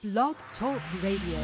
Blog Talk Radio.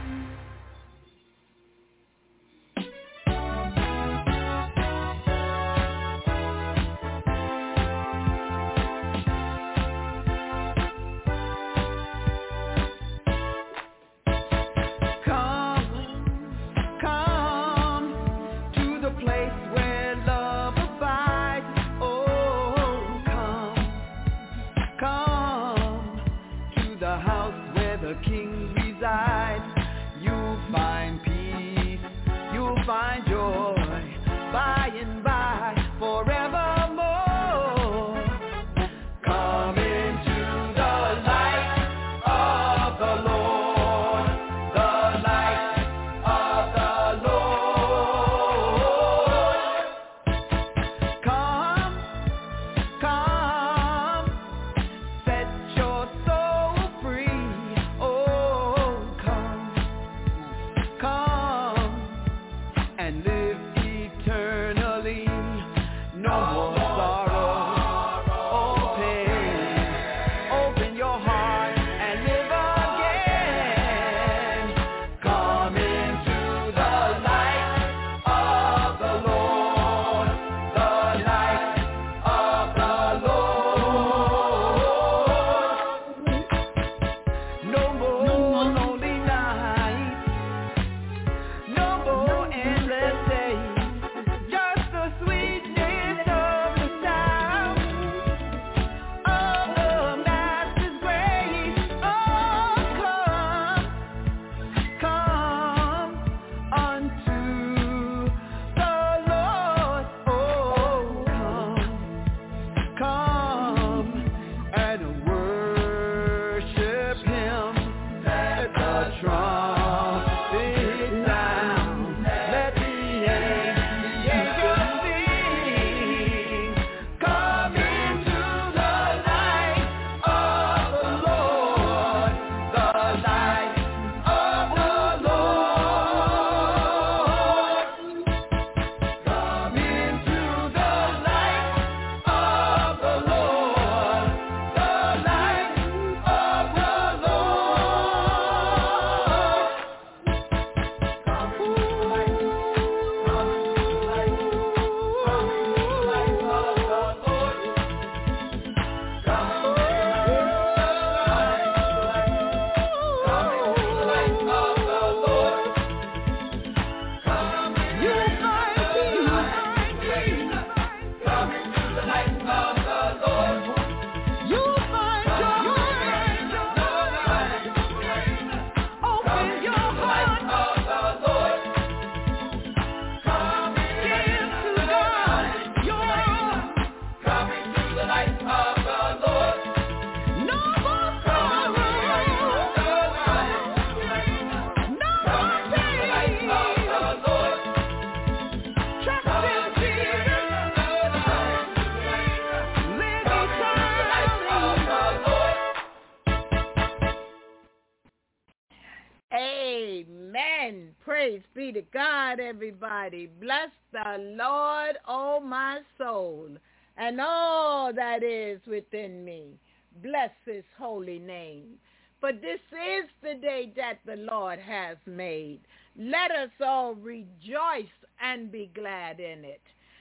Be to God, everybody. Bless the Lord, oh my soul, and all that is within me. Bless his holy name. For this is the day that the Lord has made. Let us all rejoice and be glad in it.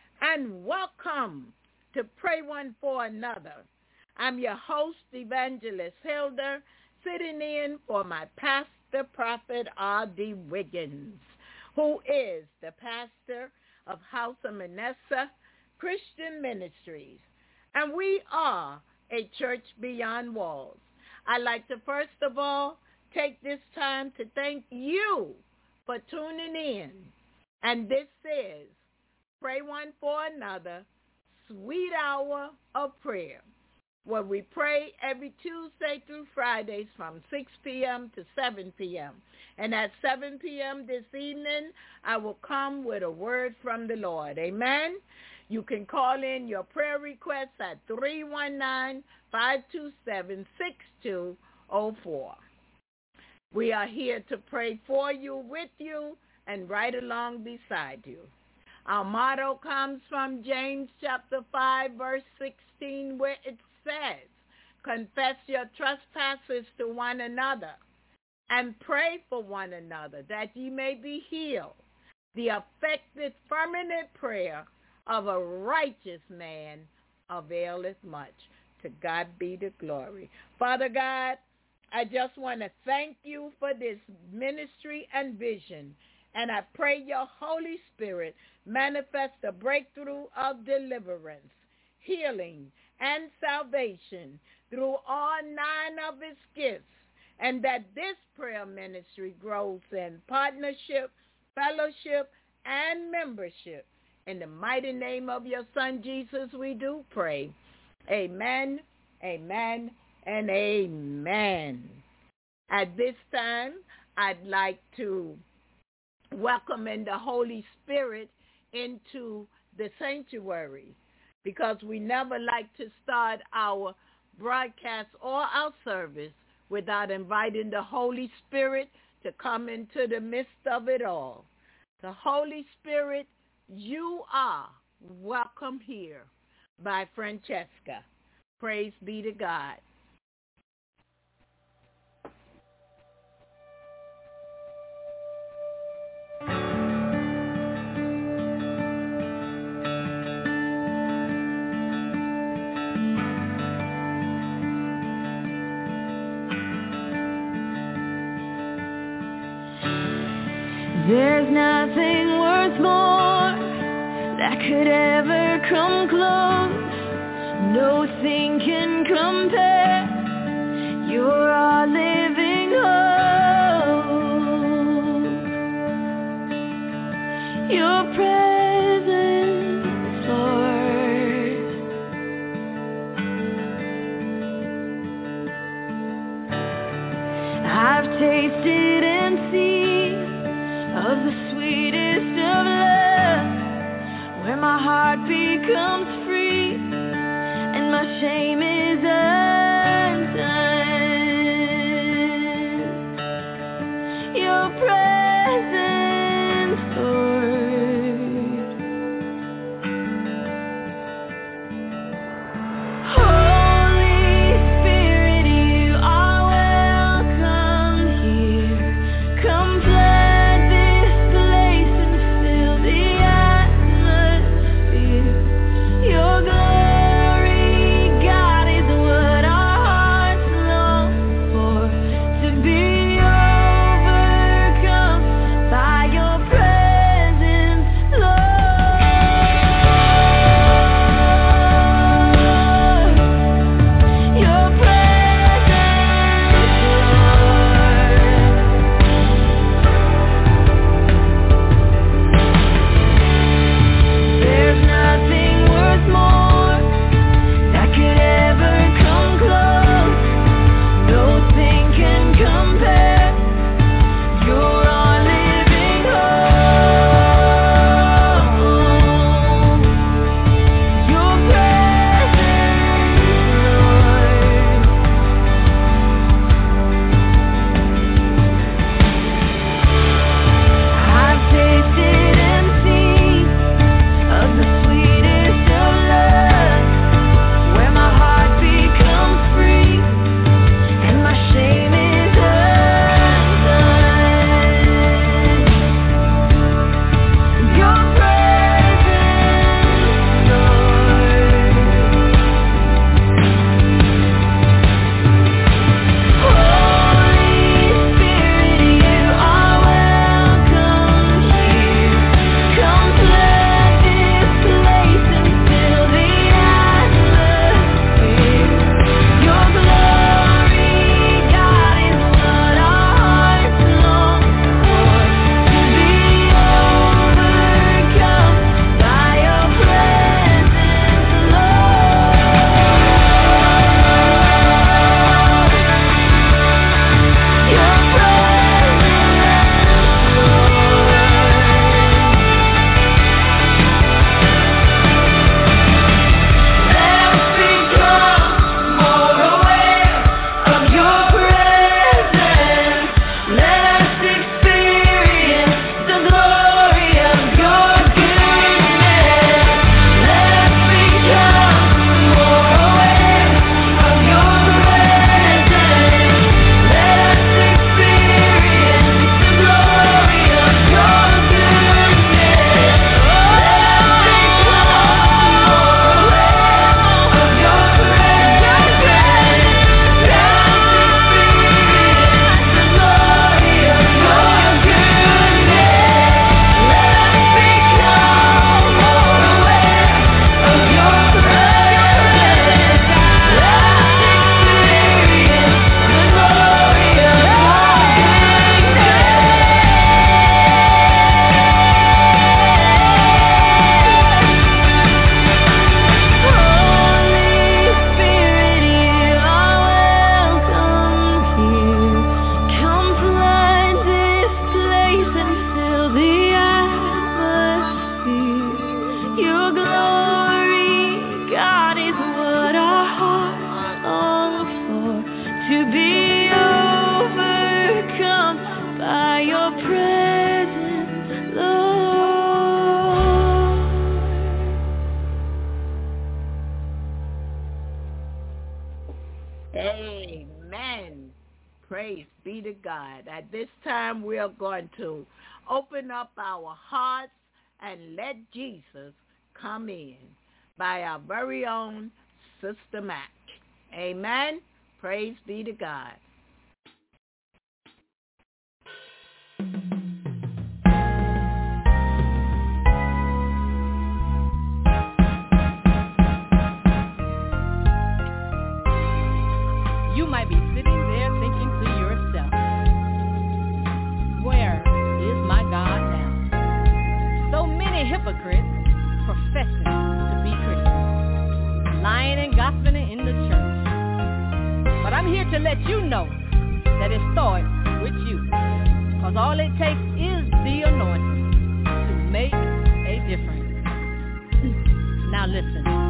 And welcome to Pray One for Another. I'm your host, Evangelist Hilda, sitting in for my pastor, Prophet R.D. Wiggins, who is the pastor of House of Manasseh Christian Ministries. And we are a church beyond walls. I'd like to first of all take this time to thank you for tuning in. And this is Pray One for Another, Sweet Hour of Prayer, where we pray every Tuesday through Fridays from 6 p.m. to 7 p.m. And at 7 p.m. this evening, I will come with a word from the Lord. Amen? You can call in your prayer requests at 319-527-6204. We are here to pray for you, with you, and right along beside you. Our motto comes from James chapter 5, verse 16, where it says, confess your trespasses to one another and pray for one another that ye may be healed. The effective, fervent prayer of a righteous man availeth much. To God be the glory. Father God, I just want to thank you for this ministry and vision. And I pray your Holy Spirit manifest a breakthrough of deliverance, healing, and salvation through all 9 of its gifts, and that this prayer ministry grows in partnership, fellowship, and membership. In the mighty name of your Son, Jesus, we do pray. Amen, amen, and amen. At this time, I'd like to welcome in the Holy Spirit into the sanctuary, because we never like to start our broadcast or our service without inviting the Holy Spirit to come into the midst of it all. The Holy Spirit, you are welcome here by Francesca. Praise be to God. There's nothing worth more that could ever come close. Nothing can compare. You're our living hope. Your presence, Lord. I've tasted and seen of the sweetest of love, where my heart becomes free and my shame is undone. Your presence, Lord. Holy Spirit, you are welcome here. Come flood this place and fill the atmosphere. Your glory, God, is what Praise be to God. At this time, we are going to open up our hearts and let Jesus come in by our very own Sister Mac. Amen. Praise be to God. You might be sitting there thinking to yourself, where is my God now? So many hypocrites professing to be Christians, lying and gossiping in the church. But I'm here to let you know that it starts with you, because all it takes is the anointing to make a difference. Now listen.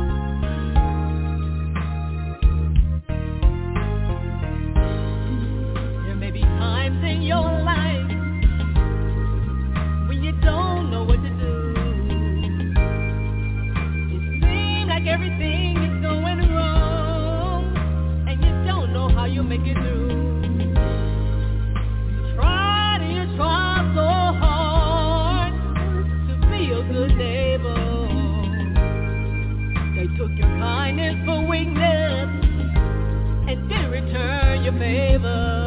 Times in your life when you don't know what to do. It seems like everything is going wrong, and you don't know how you'll make it through. You try so hard to be a good neighbor. They took your kindness for weakness and didn't return your favor.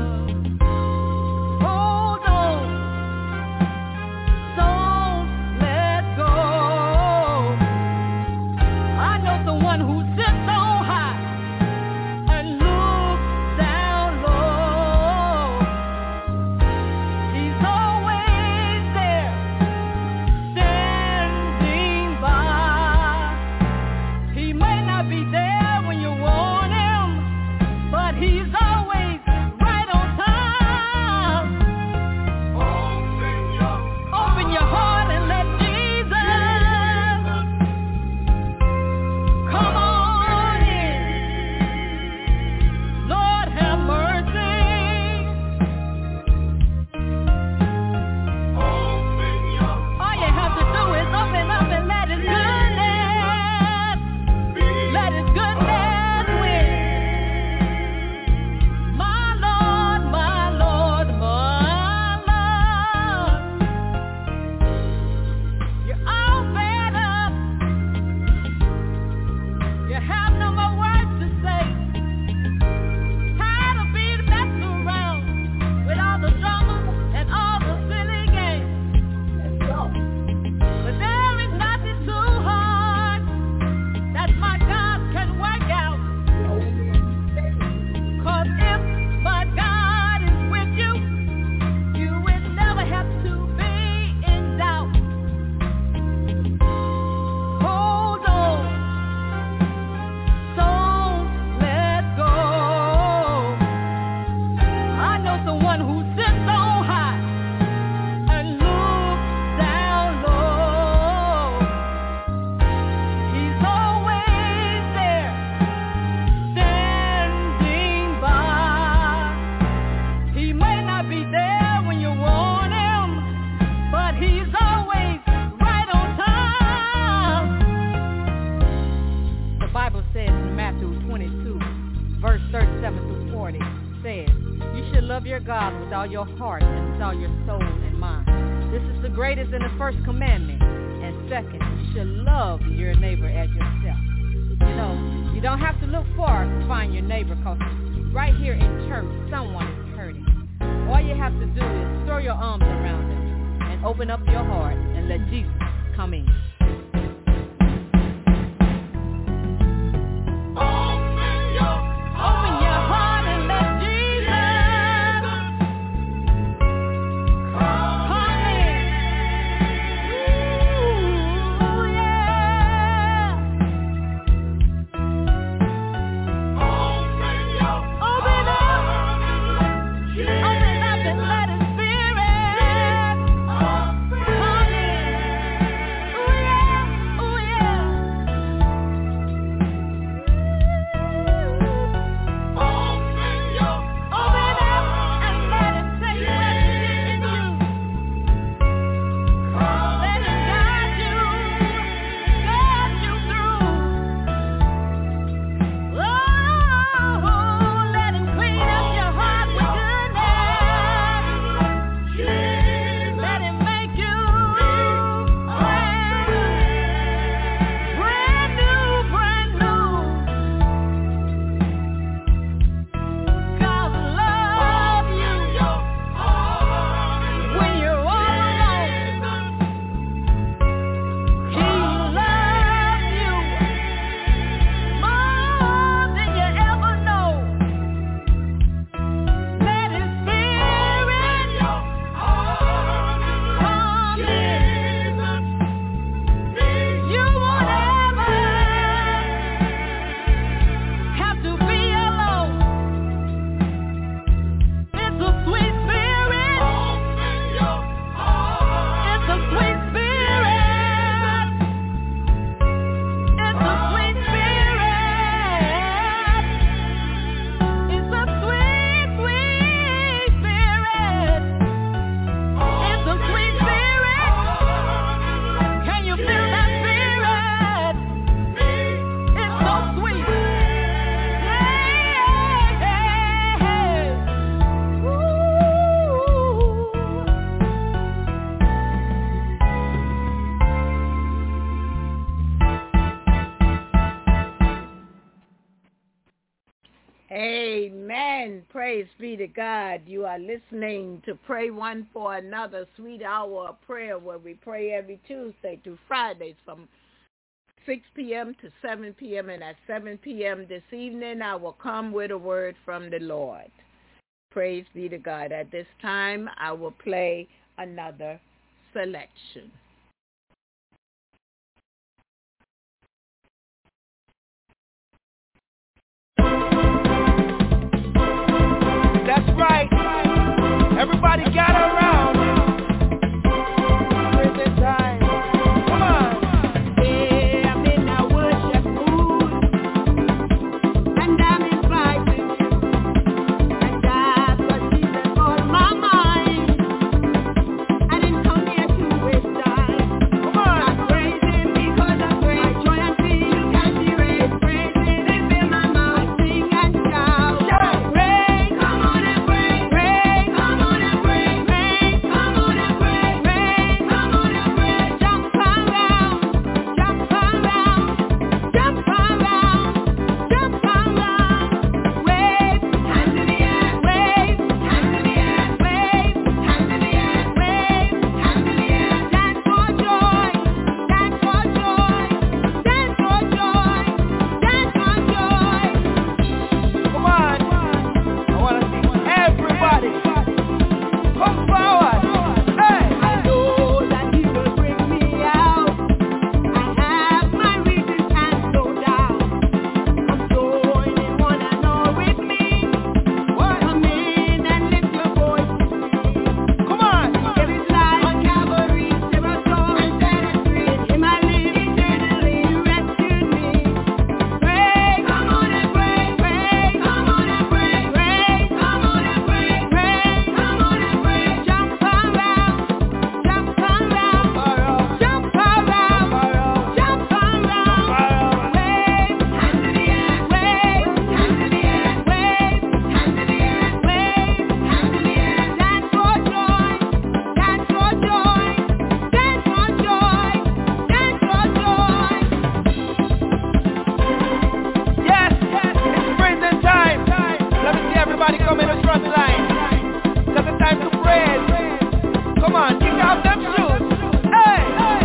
Your heart and with all your soul and mind. This is the greatest and the first commandment. And second, you should love your neighbor as yourself. You know, you don't have to look far to find your neighbor, because right here in church, someone is hurting. All you have to do is throw your arms around them and open up your heart and let Jesus come in. Let his spirit come in. Praise be to God. You are listening to Pray One for Another, Sweet Hour of Prayer, where we pray every Tuesday through Fridays from 6 p.m. to 7 p.m. And at 7 p.m. this evening, I will come with a word from the Lord. Praise be to God. At this time, I will play another selection. That's right. Everybody gather around. Prison time. Come on. Yeah, I'm in a worship mood, and I'm inviting you, and that's what Jesus on my mind. I didn't come here to waste time. Come on. I'm praising because I'm great. My joy and peace you can't erase. Praising and fill my mouth. I sing and shout. Praise, come on and praise. Praise, come on and praise. Praise, come on and praise. Praise, come on and praise. Jump around, jump around, jump around, jump around. Wave, hands in the air. Wave, hands in the air. Wave, hands in the air. Wave, hands in the air. Dance for joy, dance for joy, dance for joy, dance for joy. Come on. I want to see everybody. Come forward. Hey. I know that He will bring me out. I have my reasons and no doubt. I'm joining one and all with me. Come in and lift your voice with me. Come on. There is life on Calvary, there are souls and set us free. In Him I live eternally, He rescued me. Praise, come on and praise, praise, come on and praise, praise, come on and praise, praise, come on and praise. Jump around, jump around, jump around, jump around. Wave, hands in the air, wave, hands in the air, wave, hands in the air, wave, hands in the air. Dance for joy, dance for joy, dance for joy, dance for joy. Yes, it's prison time. Let me see everybody come in the front line. Because it's time to praise. Come on, kick off them shoes. Hey!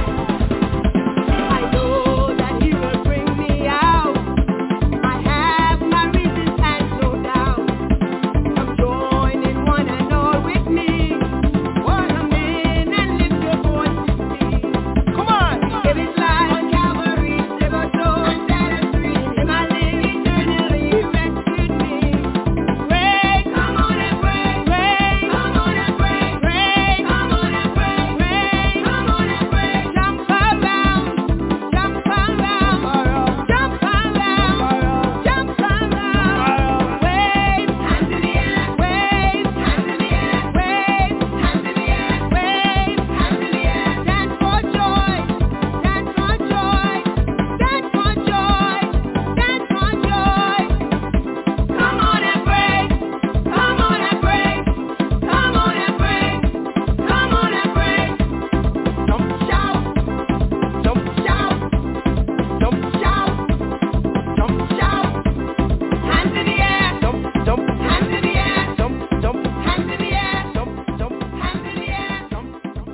I know that He will bring me out. I have my reasons and no doubt. I'm joining one and all with me. Come in and lift your voice with me. Come on. There is life on Calvary, save our souls and set us free. In Him I live eternally, He rescued me. Praise, come on and praise, praise, come on and praise, praise, come on and praise, praise, come on and praise. Jump around, jump around, jump around, jump around. Wave, hands in the air, wave, hands in the air, wave, hands in the air, wave, hands in the air. Dance for joy, dance for joy, dance for joy, dance for joy. Come on and praise, come on and praise, come on and praise, come on and praise. Jump, Shout, jump, shout, jump, shout, jump, shout. Hands in the air, jump, jump, hands in the air, jump, jump, hands in the air, jump, jump, hands in the air. jump.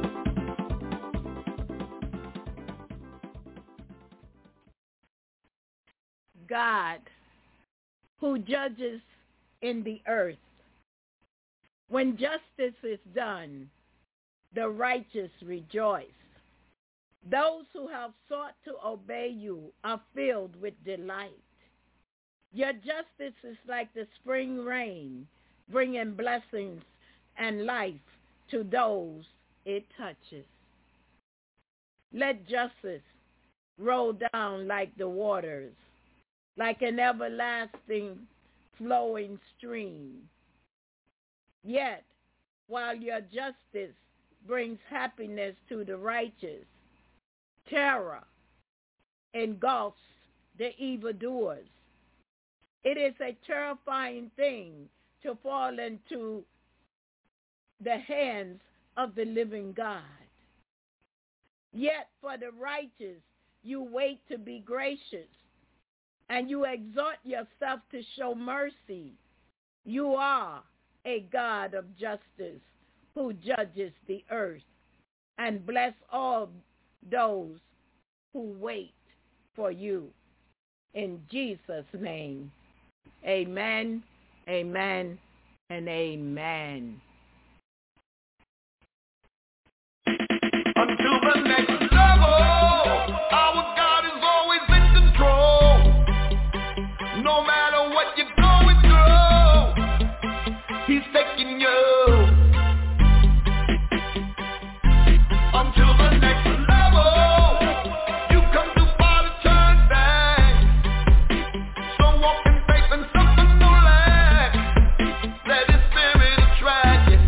God, who judges in the earth. When justice is done, the righteous rejoice. Those who have sought to obey you are filled with delight. Your justice is like the spring rain, bringing blessings and life to those it touches. Let justice roll down like the waters, like an everlasting flowing stream. Yet, while your justice brings happiness to the righteous, terror engulfs the evildoers. It is a terrifying thing to fall into the hands of the living God. Yet for the righteous, you wait to be gracious, and you exhort yourself to show mercy You are a God of justice who judges the earth, and bless all those who wait for you. In Jesus' name, amen, amen, and amen. Until the next level, our God is always in control. No matter what you're going through, He's taking you. Until the next level, you come too far to turn back. So walk in faith and suffer no lack. Let His Spirit attract you.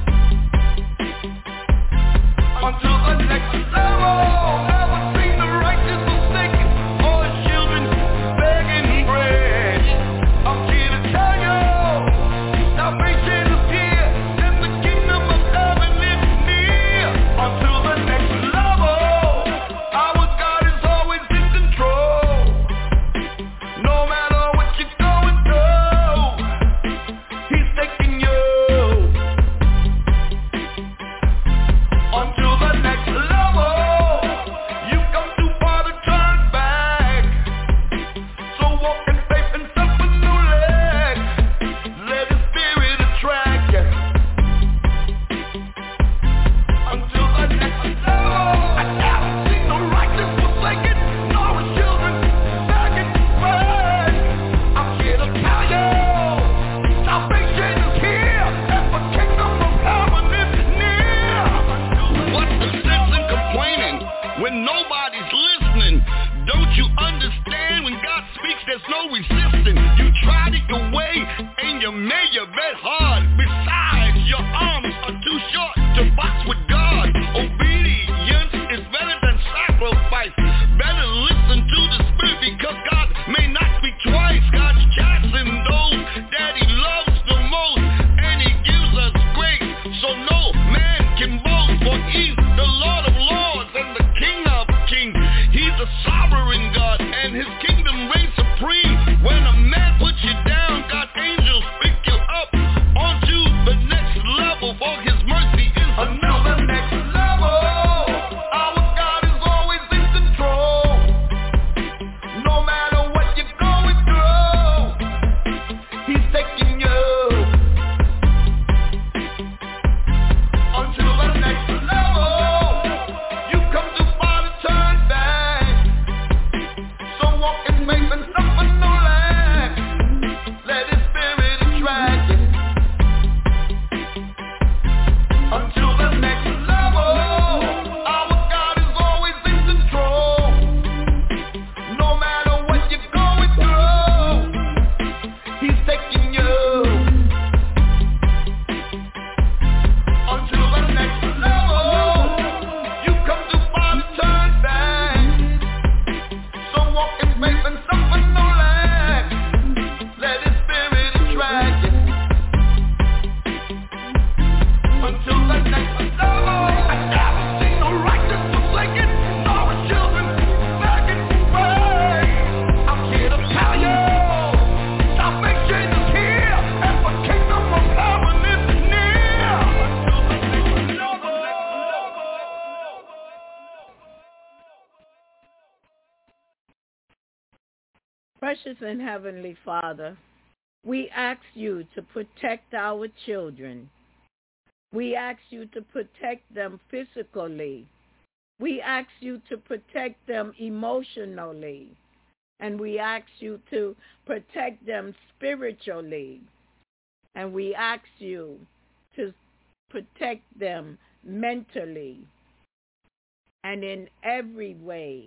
Until the next level, never seen the righteous forsaken or His children begging bread. I'm here to tell you, salvation is here and the kingdom of heaven is near. Until the next level, our God is always in control. No matter what you're going through, He's taking you. Until the next level, you come too far to turn back. So walk in faith and suffer no lack. Let His Spirit attract you. Until the next level, I never seen the righteous forsaken, nor His children begging bread. I'm here to tell you, salvation is here, and the kingdom of heaven is near. What's the sense in complaining when nobody's listening? Don't you understand when God speaks there's no resisting? You tried it your way and you made your bed hard. Besides, your arms are too short to box with God. Obedience is better than sacrifice. Better listen to the Spirit because God may not speak twice. God's chastening those that He loves the most, and He gives us grace so no man can boast. For He's the Lord of lords and the King of kings. He's a sovereign God and His kingdom reigns supreme. When a man puts you down, God's angels pick you up onto the next level, for His mercy is enough. Until the next level, our God is always in control. No matter what you're going through, He's taking you. Until the next level, you come too far to turn back. So walk in faith and suffer no lack. Let His Spirit attract you. Until the next level, our God is always in control. No matter what you're going through, He's taking you. Until the next level, you come too far to turn back. So walk in faith and suffer no lack. Let His Spirit attract you. Until the next level, I never seen the righteous forsaken, nor His children begging bread. I'm here to tell you, salvation is here, and the kingdom of heaven is near. Until the next level. Precious and Heavenly Father, we ask you to protect our children. We ask you to protect them physically. We ask you to protect them emotionally. And we ask you to protect them spiritually. And we ask you to protect them mentally and in every way.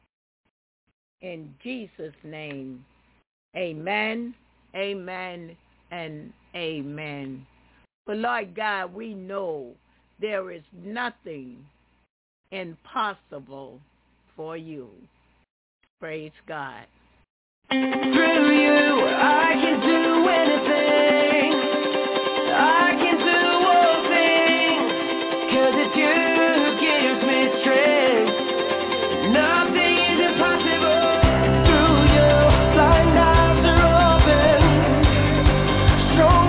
In Jesus' name, amen, amen, and amen. But Lord God, we know there is nothing impossible for you. Praise God. Through you, I can do anything. I can do all things, 'cause it's you who gives me strength. Nothing is impossible. Through you, blind eyes are open. Strong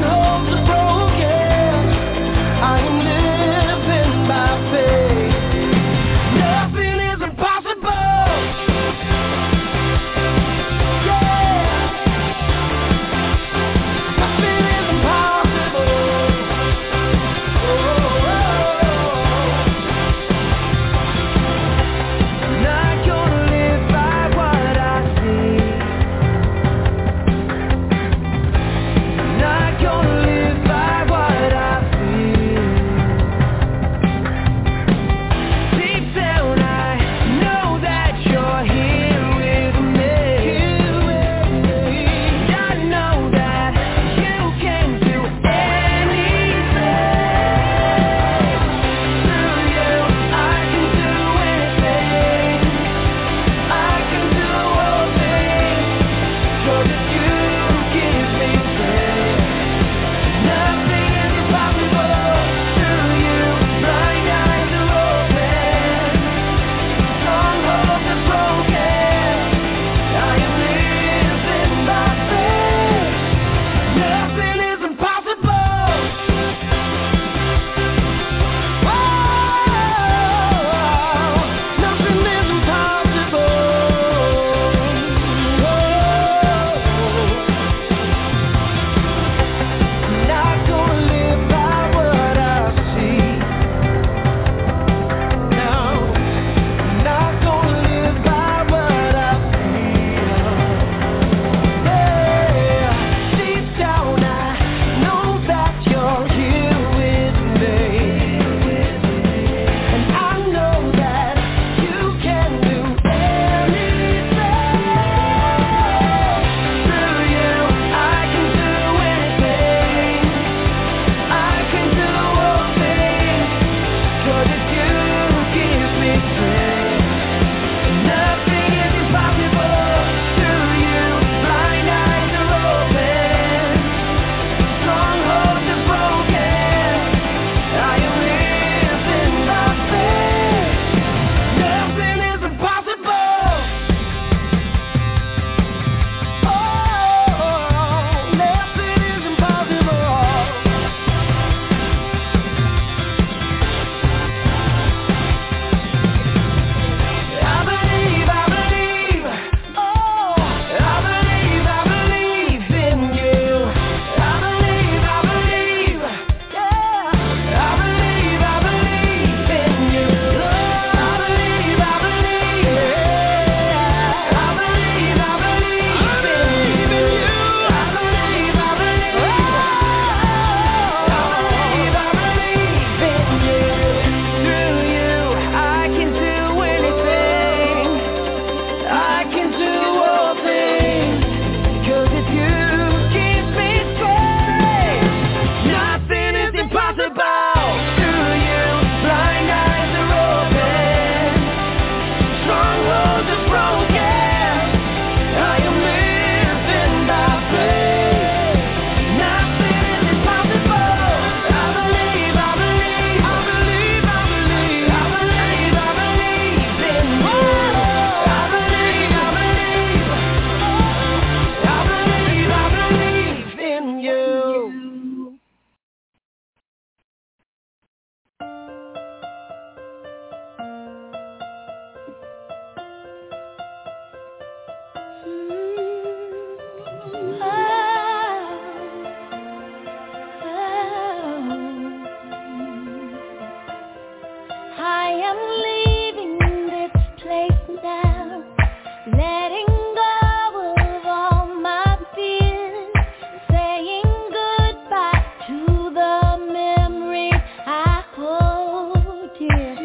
am leaving this place now, letting go of all my fears, saying goodbye to the memories I hold dear.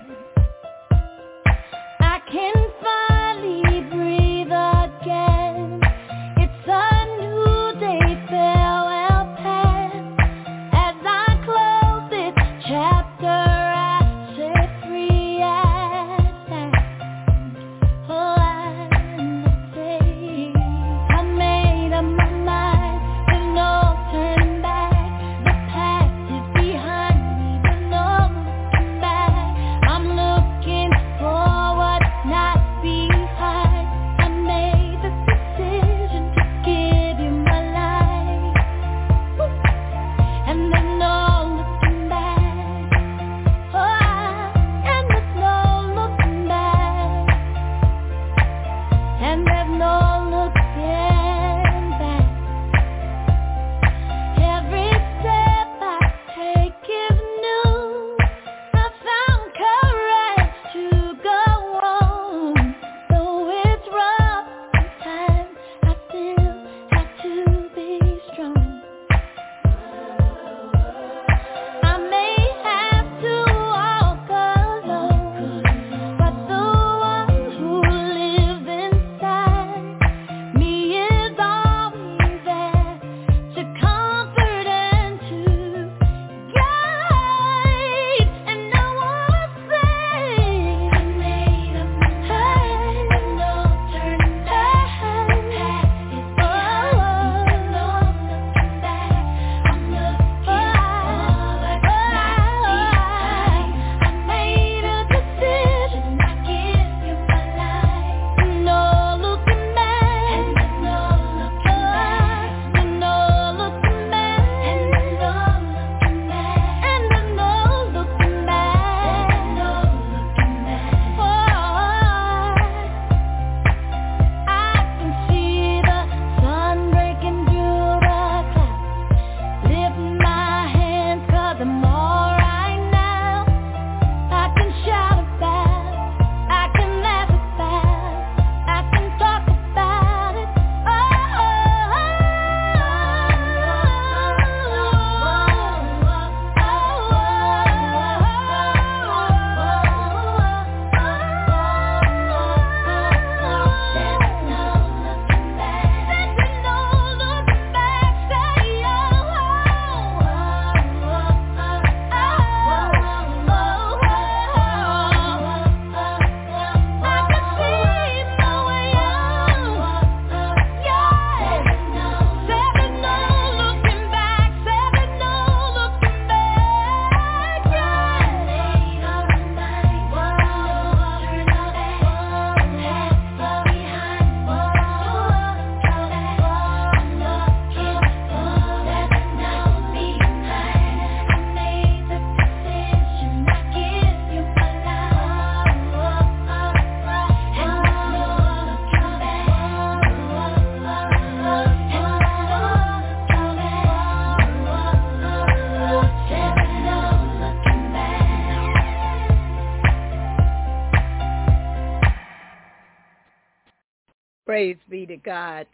I can finally breathe again. It's a new day, farewell past. As I close this chapter, I set free at last. Oh, I'm free. I made up my mind. There's no turning back. The past is behind me. There's no looking back. I'm looking forward, not behind. I made the decision to give you my life, and there's no looking back. Oh, and there's no looking back, and there's no looking back. Every step I take is new. I found courage to go on. Though it's rough sometimes, I still have to be strong. I may have to walk alone, but the one who lives inside me is always there to comfort and to guide. And I wanna say I made up my mind. There's no turning back. The past is behind me. There's no looking back. I'm looking forward, not behind. I made a decision. I give you my life. No looking back. And there's no looking back. There's no looking back. And there's no looking back. And there's no looking back. There's no looking back. Oh, I can see the sun breaking through the clouds. Lift my hands 'cause I'm alright now. I can shout about, I can laugh about, I can talk about it. Praise be to God.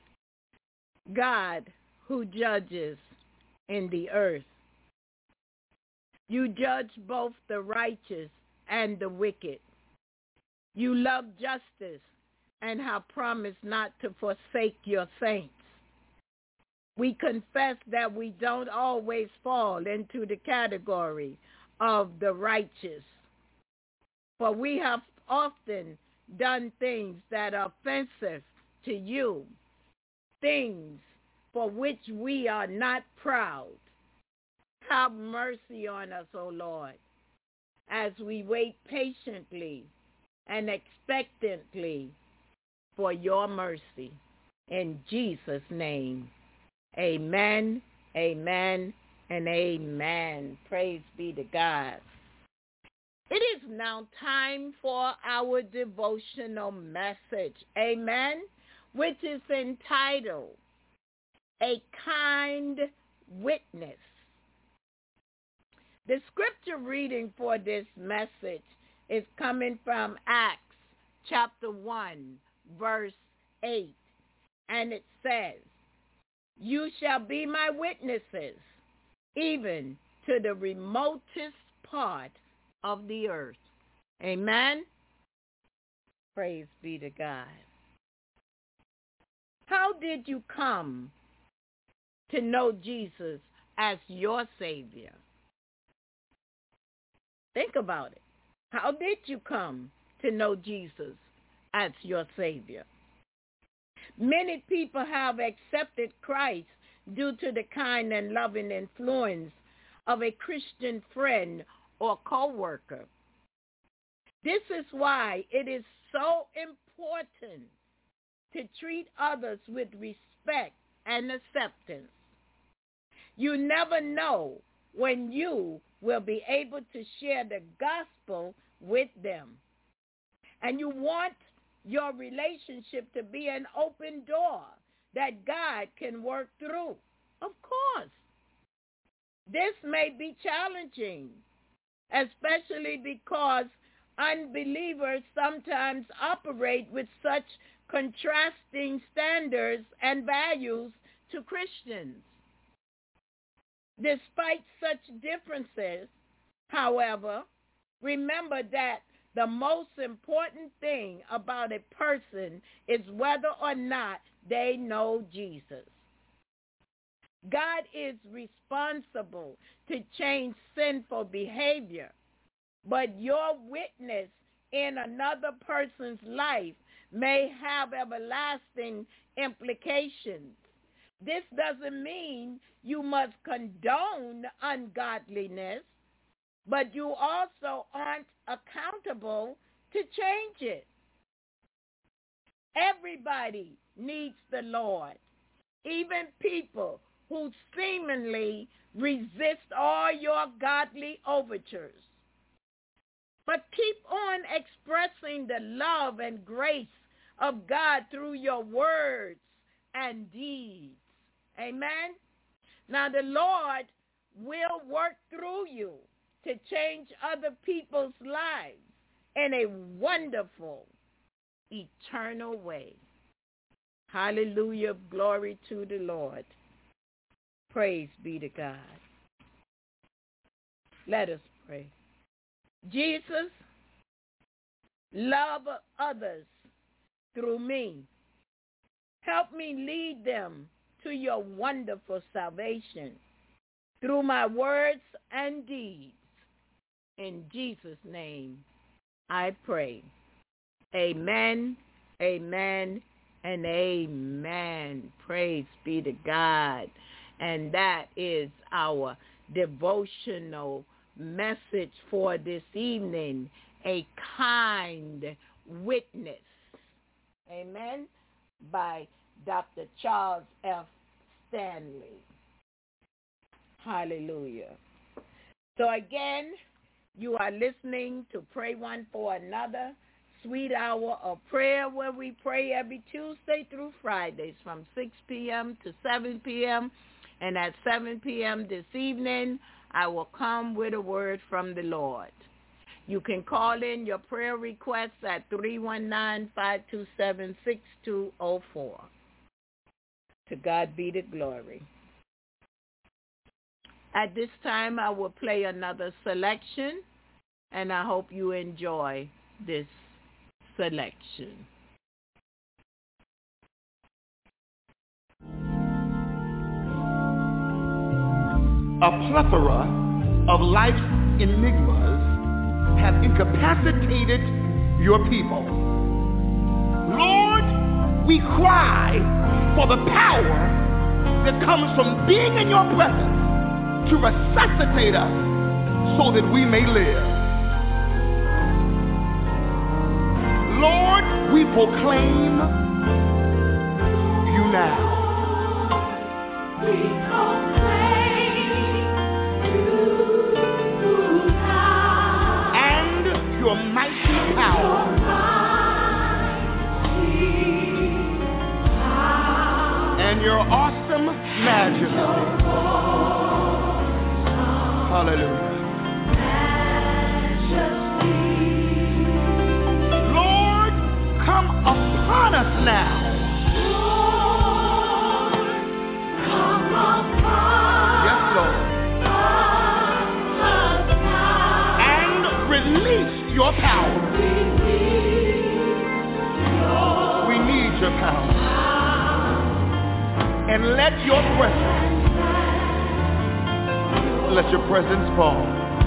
God who judges in the earth. You judge both the righteous and the wicked. You love justice and have promised not to forsake your saints. We confess that we don't always fall into the category of the righteous, for we have often done things that are offensive to you, things for which we are not proud. Have mercy on us, O Lord, as we wait patiently and expectantly for your mercy. In Jesus' name, amen, amen, and amen. Praise be to God. It is now time for our devotional message, amen, which is entitled, A Kind Witness. The scripture reading for this message is coming from Acts chapter 1, verse 8. And it says, "You shall be my witnesses, even to the remotest part of the earth." Amen. Praise be to God. How did you come to know Jesus as your Savior? Think about it. How did you come to know Jesus as your Savior? Many people have accepted Christ due to the kind and loving influence of a Christian friend or co-worker. This is why it is so important to treat others with respect and acceptance. You never know when you will be able to share the gospel with them. And you want your relationship to be an open door that God can work through. Of course. This may be challenging, especially because unbelievers sometimes operate with such contrasting standards and values to Christians. Despite such differences, however, remember that the most important thing about a person is whether or not they know Jesus. God is responsible to change sinful behavior, but your witness in another person's life may have everlasting implications. This doesn't mean you must condone ungodliness, but you also aren't accountable to change it. Everybody needs the Lord, even people who seemingly resist all your godly overtures. But keep on expressing the love and grace of God through your words and deeds. Amen? Now the Lord will work through you to change other people's lives in a wonderful, eternal way. Hallelujah. Glory to the Lord. Praise be to God. Let us pray. Jesus, love others through me. Help me lead them to your wonderful salvation through my words and deeds. In Jesus' name, I pray. Amen, amen, and amen. Praise be to God. And that is our devotional message for this evening, a kind witness. Amen. By Dr. Charles F. Stanley. Hallelujah. So again, you are listening to Pray One for Another, Sweet Hour of Prayer, where we pray every Tuesday through Fridays from 6 p.m. to 7 p.m. And at 7 p.m. this evening, I will come with a word from the Lord. You can call in your prayer requests at 319-527-6204. To God be the glory. At this time, I will play another selection, and I hope you enjoy this selection. A plethora of life's enigmas have incapacitated your people. Lord, we cry for the power that comes from being in your presence to resuscitate us so that we may live. Lord, we proclaim you now. We proclaim you now. And your mighty power. And your awesome majesty. Hallelujah. Majesty. your power. We need your power. And let your presence fall.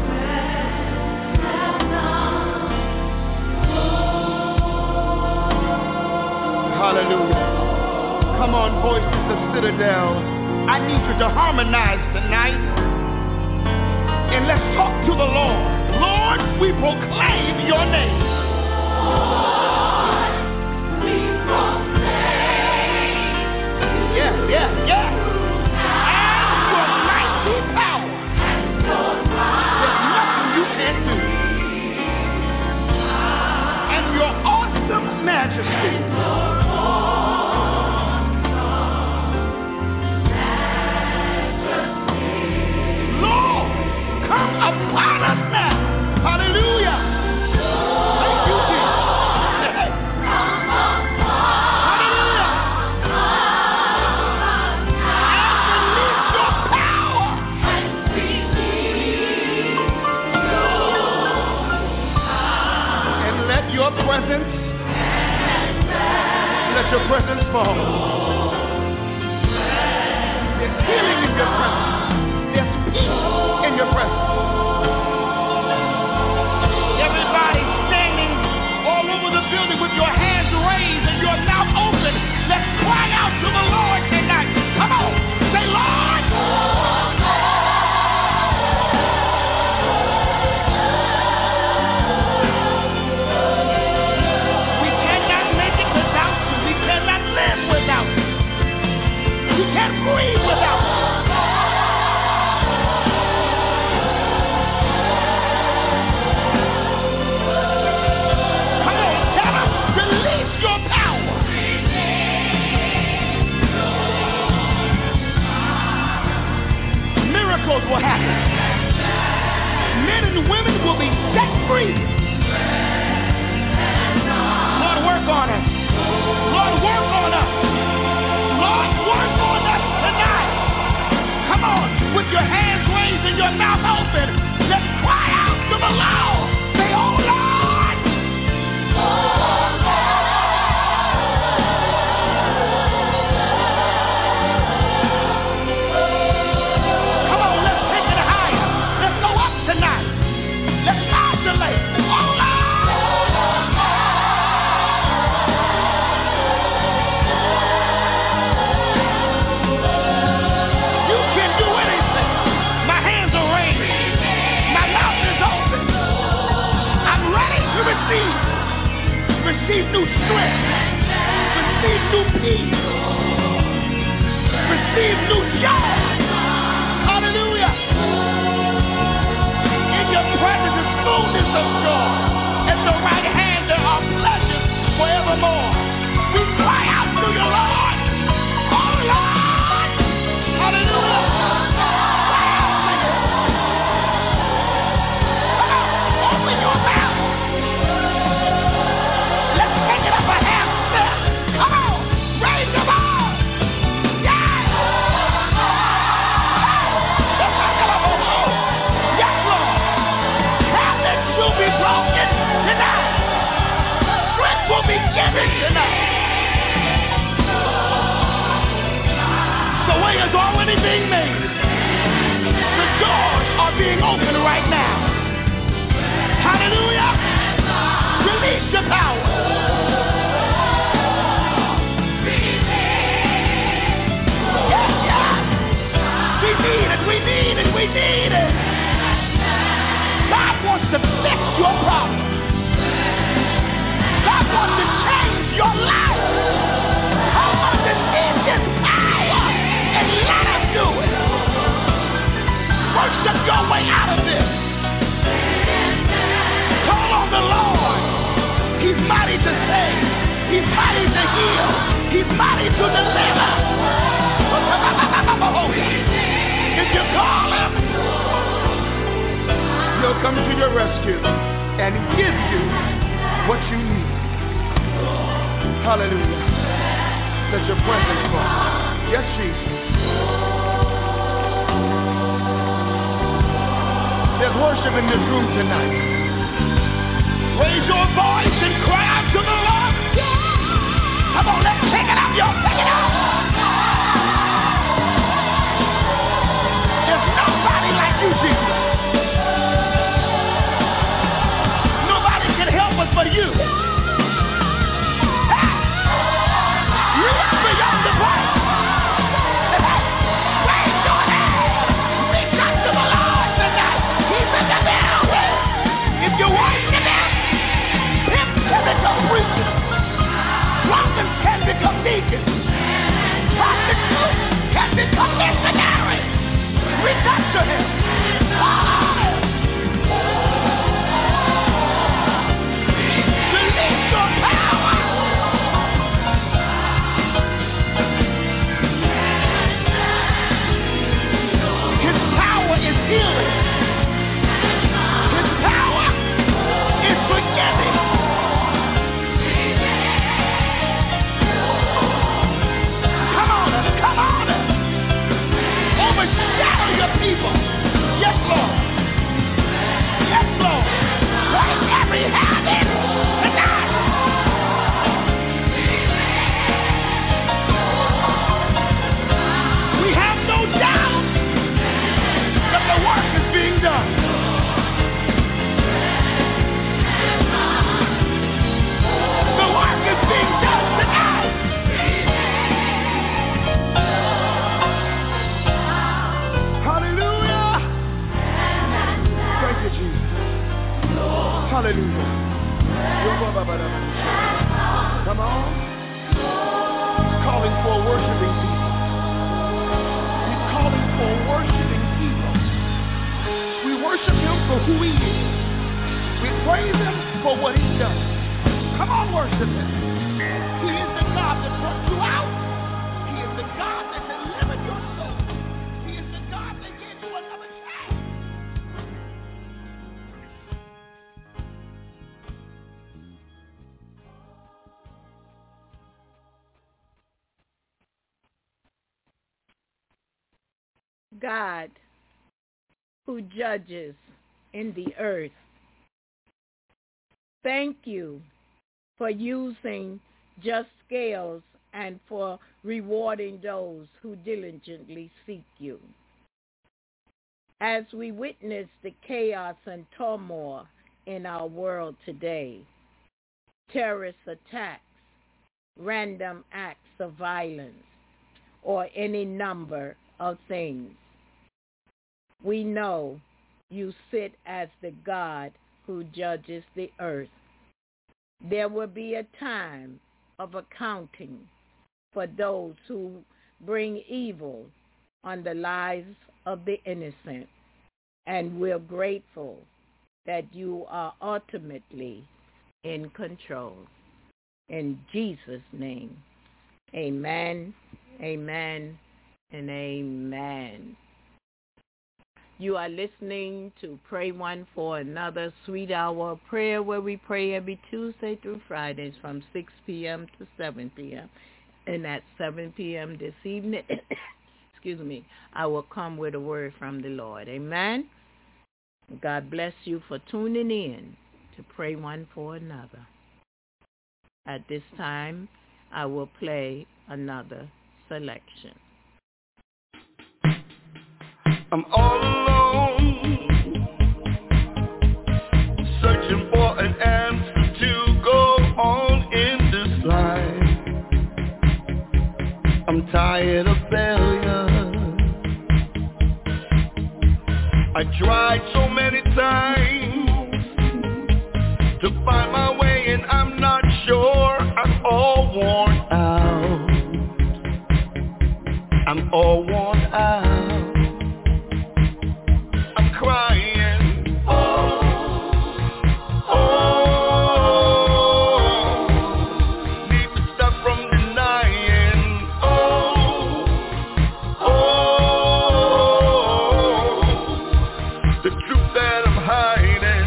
Hallelujah. Come on, voices of Citadel. I need you to harmonize tonight. And let's talk to the Lord. Lord, we proclaim your name. Lord, we proclaim. Yeah. And your mighty power. There's nothing you can't do. And your awesome majesty. Upon us now. Hallelujah. Thank you, Jesus. Hallelujah. And release your power. And let your presence fall. There's healing in your presence. There's peace in your presence. With your hands raised and your mouth open, let's cry out to the Lord tonight. Come on, say, Lord. We cannot make it without you. We cannot live without you. We can't breathe without you. Will happen. Men and women will be set free. Lord, work on us. Lord, work on us. Lord, work on us tonight. Come on, with your hands raised and your mouth open, let's cry out to the Lord. Say, oh Lord. Oh Lord. Tonight, let's modulate. Oh, you can do anything. My hands are raised. My mouth is open. I'm ready to receive new strength, receive new peace, receive new joy. Hallelujah. Your presence is fullness of joy. At the right hand there are pleasures forevermore. We cry out to you, Lord. Oh, Lord. Hallelujah. Cry out to you. Come on, open your mouth. Let's take it up a half step. Come on, raise your voice. Yeah. Yes, Lord. Will be broken tonight. Strength will be given tonight. The way is already being made. The doors are being opened right now. Hallelujah. Release your power. Yeah. We need it. God wants to fix your problem. God wants to change your life. Come on, receive His power and let Him do it. Worship your way out of this. Call on the Lord. He's mighty to save. He's mighty to heal. He's mighty to deliver. If you call Him, He'll come to your rescue and give you what you need. Hallelujah. Let your presence fall. Yes, Jesus. There's worship in this room tonight. Raise your voice and cry out to the Lord. Come on, let's pick it up, y'all. Pick it up. There's nobody like you, Jesus. Nobody can help us but you. Reach beyond the point. Raise your hand. Reach out to the Lord tonight. He's in the building. If you worship him, pimps can become preachers. Prophets can become deacons. Prostitutes can become missionaries. Reach out to him. Release your power. His power is healing. His power is forgiving. Come on. Overshadow your people. Yes, Lord. Yes, Lord. Break every habit tonight. We have no doubt that the work is being done. The work is being done tonight. Hallelujah. Thank you, Jesus. Hallelujah. Come on. Calling for worshiping people. He's calling for worshiping people. We worship him for who he is. We praise him for what he's done. Come on, worship him. He is the God that brought you out. He is the God that delivered your soul. He is the God that gave you another chance. God, who judges in the earth, thank you for using just scales and for rewarding those who diligently seek you. As we witness the chaos and turmoil in our world today, terrorist attacks, random acts of violence, or any number of things, we know you sit as the God who judges the earth. There will be a time of accounting for those who bring evil on the lives of the innocent, and we're grateful that you are ultimately in control. In Jesus' name, amen, amen, and amen. You are listening to Pray One for Another, Sweet Hour of Prayer, where we pray every Tuesday through Fridays from 6 p.m. to 7 p.m. And at 7 p.m. this evening, I will come with a word from the Lord. Amen. God bless you for tuning in to Pray One for Another. At this time, I will play another selection. I'm all alone, searching for an answer to go on in this life. I'm tired of failure. I tried so many times to find my way, and I'm not sure. I'm all worn out. I'm all worn out. Crying, oh, need to stop from denying, the truth that I'm hiding,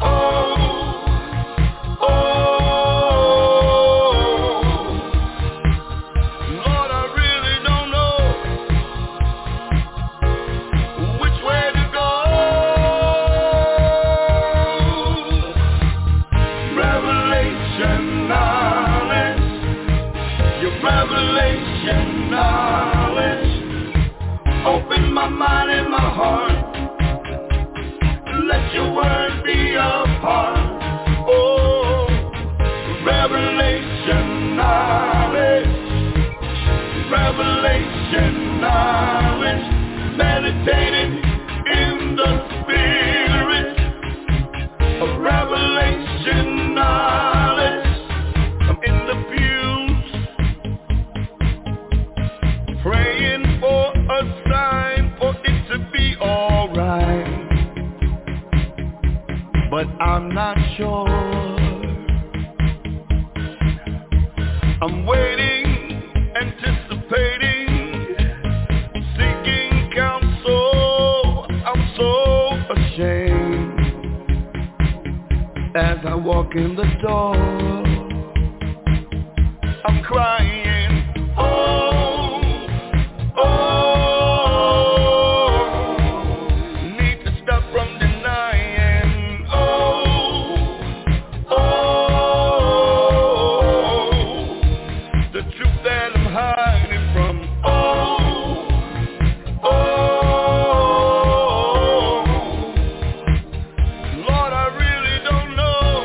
Lord, I really don't know which way to go. but I'm not sure. I'm waiting, anticipating, seeking counsel. I'm so ashamed as I walk in the door. I'm crying, oh, need to stop from denying, the truth that I'm hiding from, Lord, I really don't know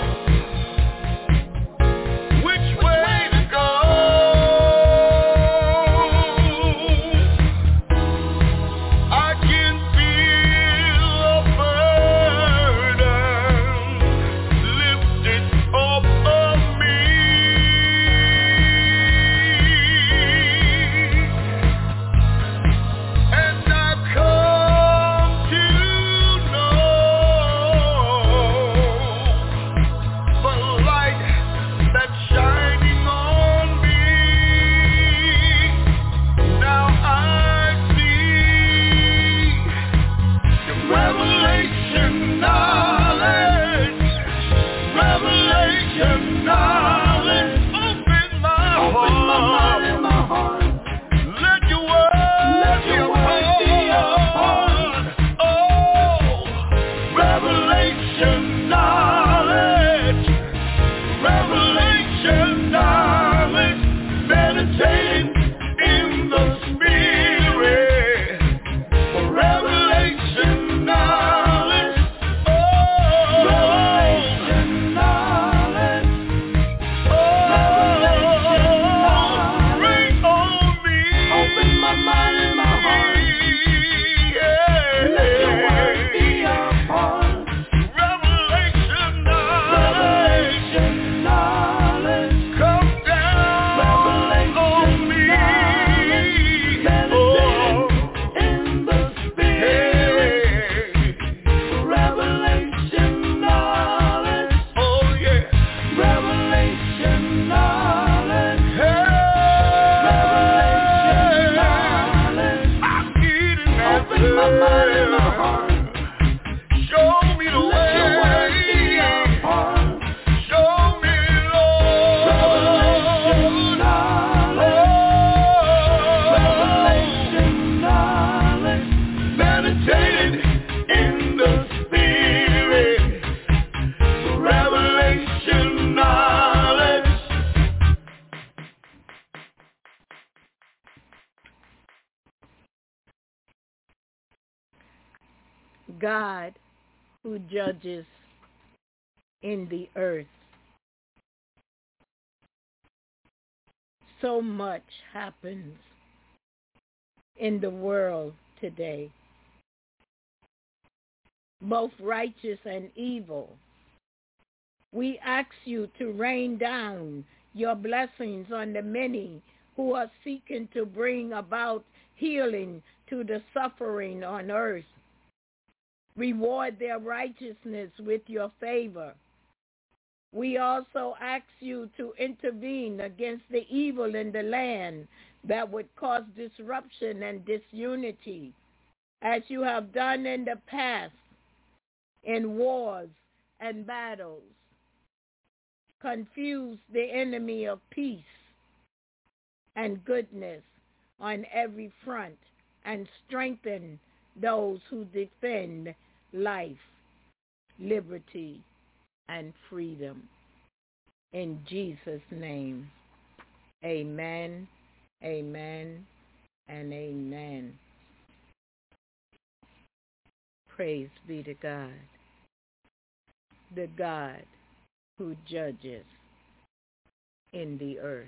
which way to go. I can feel a burden lifted off of me, and I've come to know the light that's shining on me. Now I see the revelation knowledge. Open my mind and my heart. Let your word be upon. Oh, revelation knowledge. Meditating in the spirit. Revelation knowledge. Revelation knowledge. Rain on me. Open my mind and my heart. Let your word be upon. Revelation knowledge. Come down on me. Meditating in the spirit. Revelation knowledge. Oh yeah. Revelation knowledge. Revelation knowledge. I'm getting open my mind and my heart. Show me the way. Show me, Lord. Revelation knowledge. Meditated in the spirit. Revelation knowledge. God who judges in the earth. So much happens in the world today, both righteous and evil. We ask you to rain down your blessings on the many who are seeking to bring about healing to the suffering on earth. Reward their righteousness with your favor. We also ask you to intervene against the evil in the land that would cause disruption and disunity, as you have done in the past in wars and battles. Confuse the enemy of peace and goodness on every front, and strengthen those who defend life, liberty, and freedom. In Jesus' name, amen, amen, and amen. Praise be to God, the God who judges in the earth.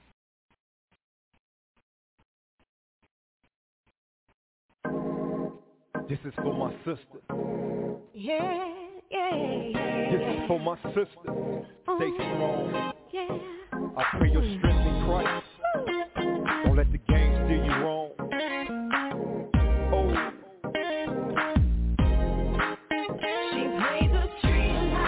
This is for my sister. Yeah. This is for my sister. Stay strong. Yeah. I pray your strength in Christ. Don't let the game steer you wrong. Oh. She plays a tree.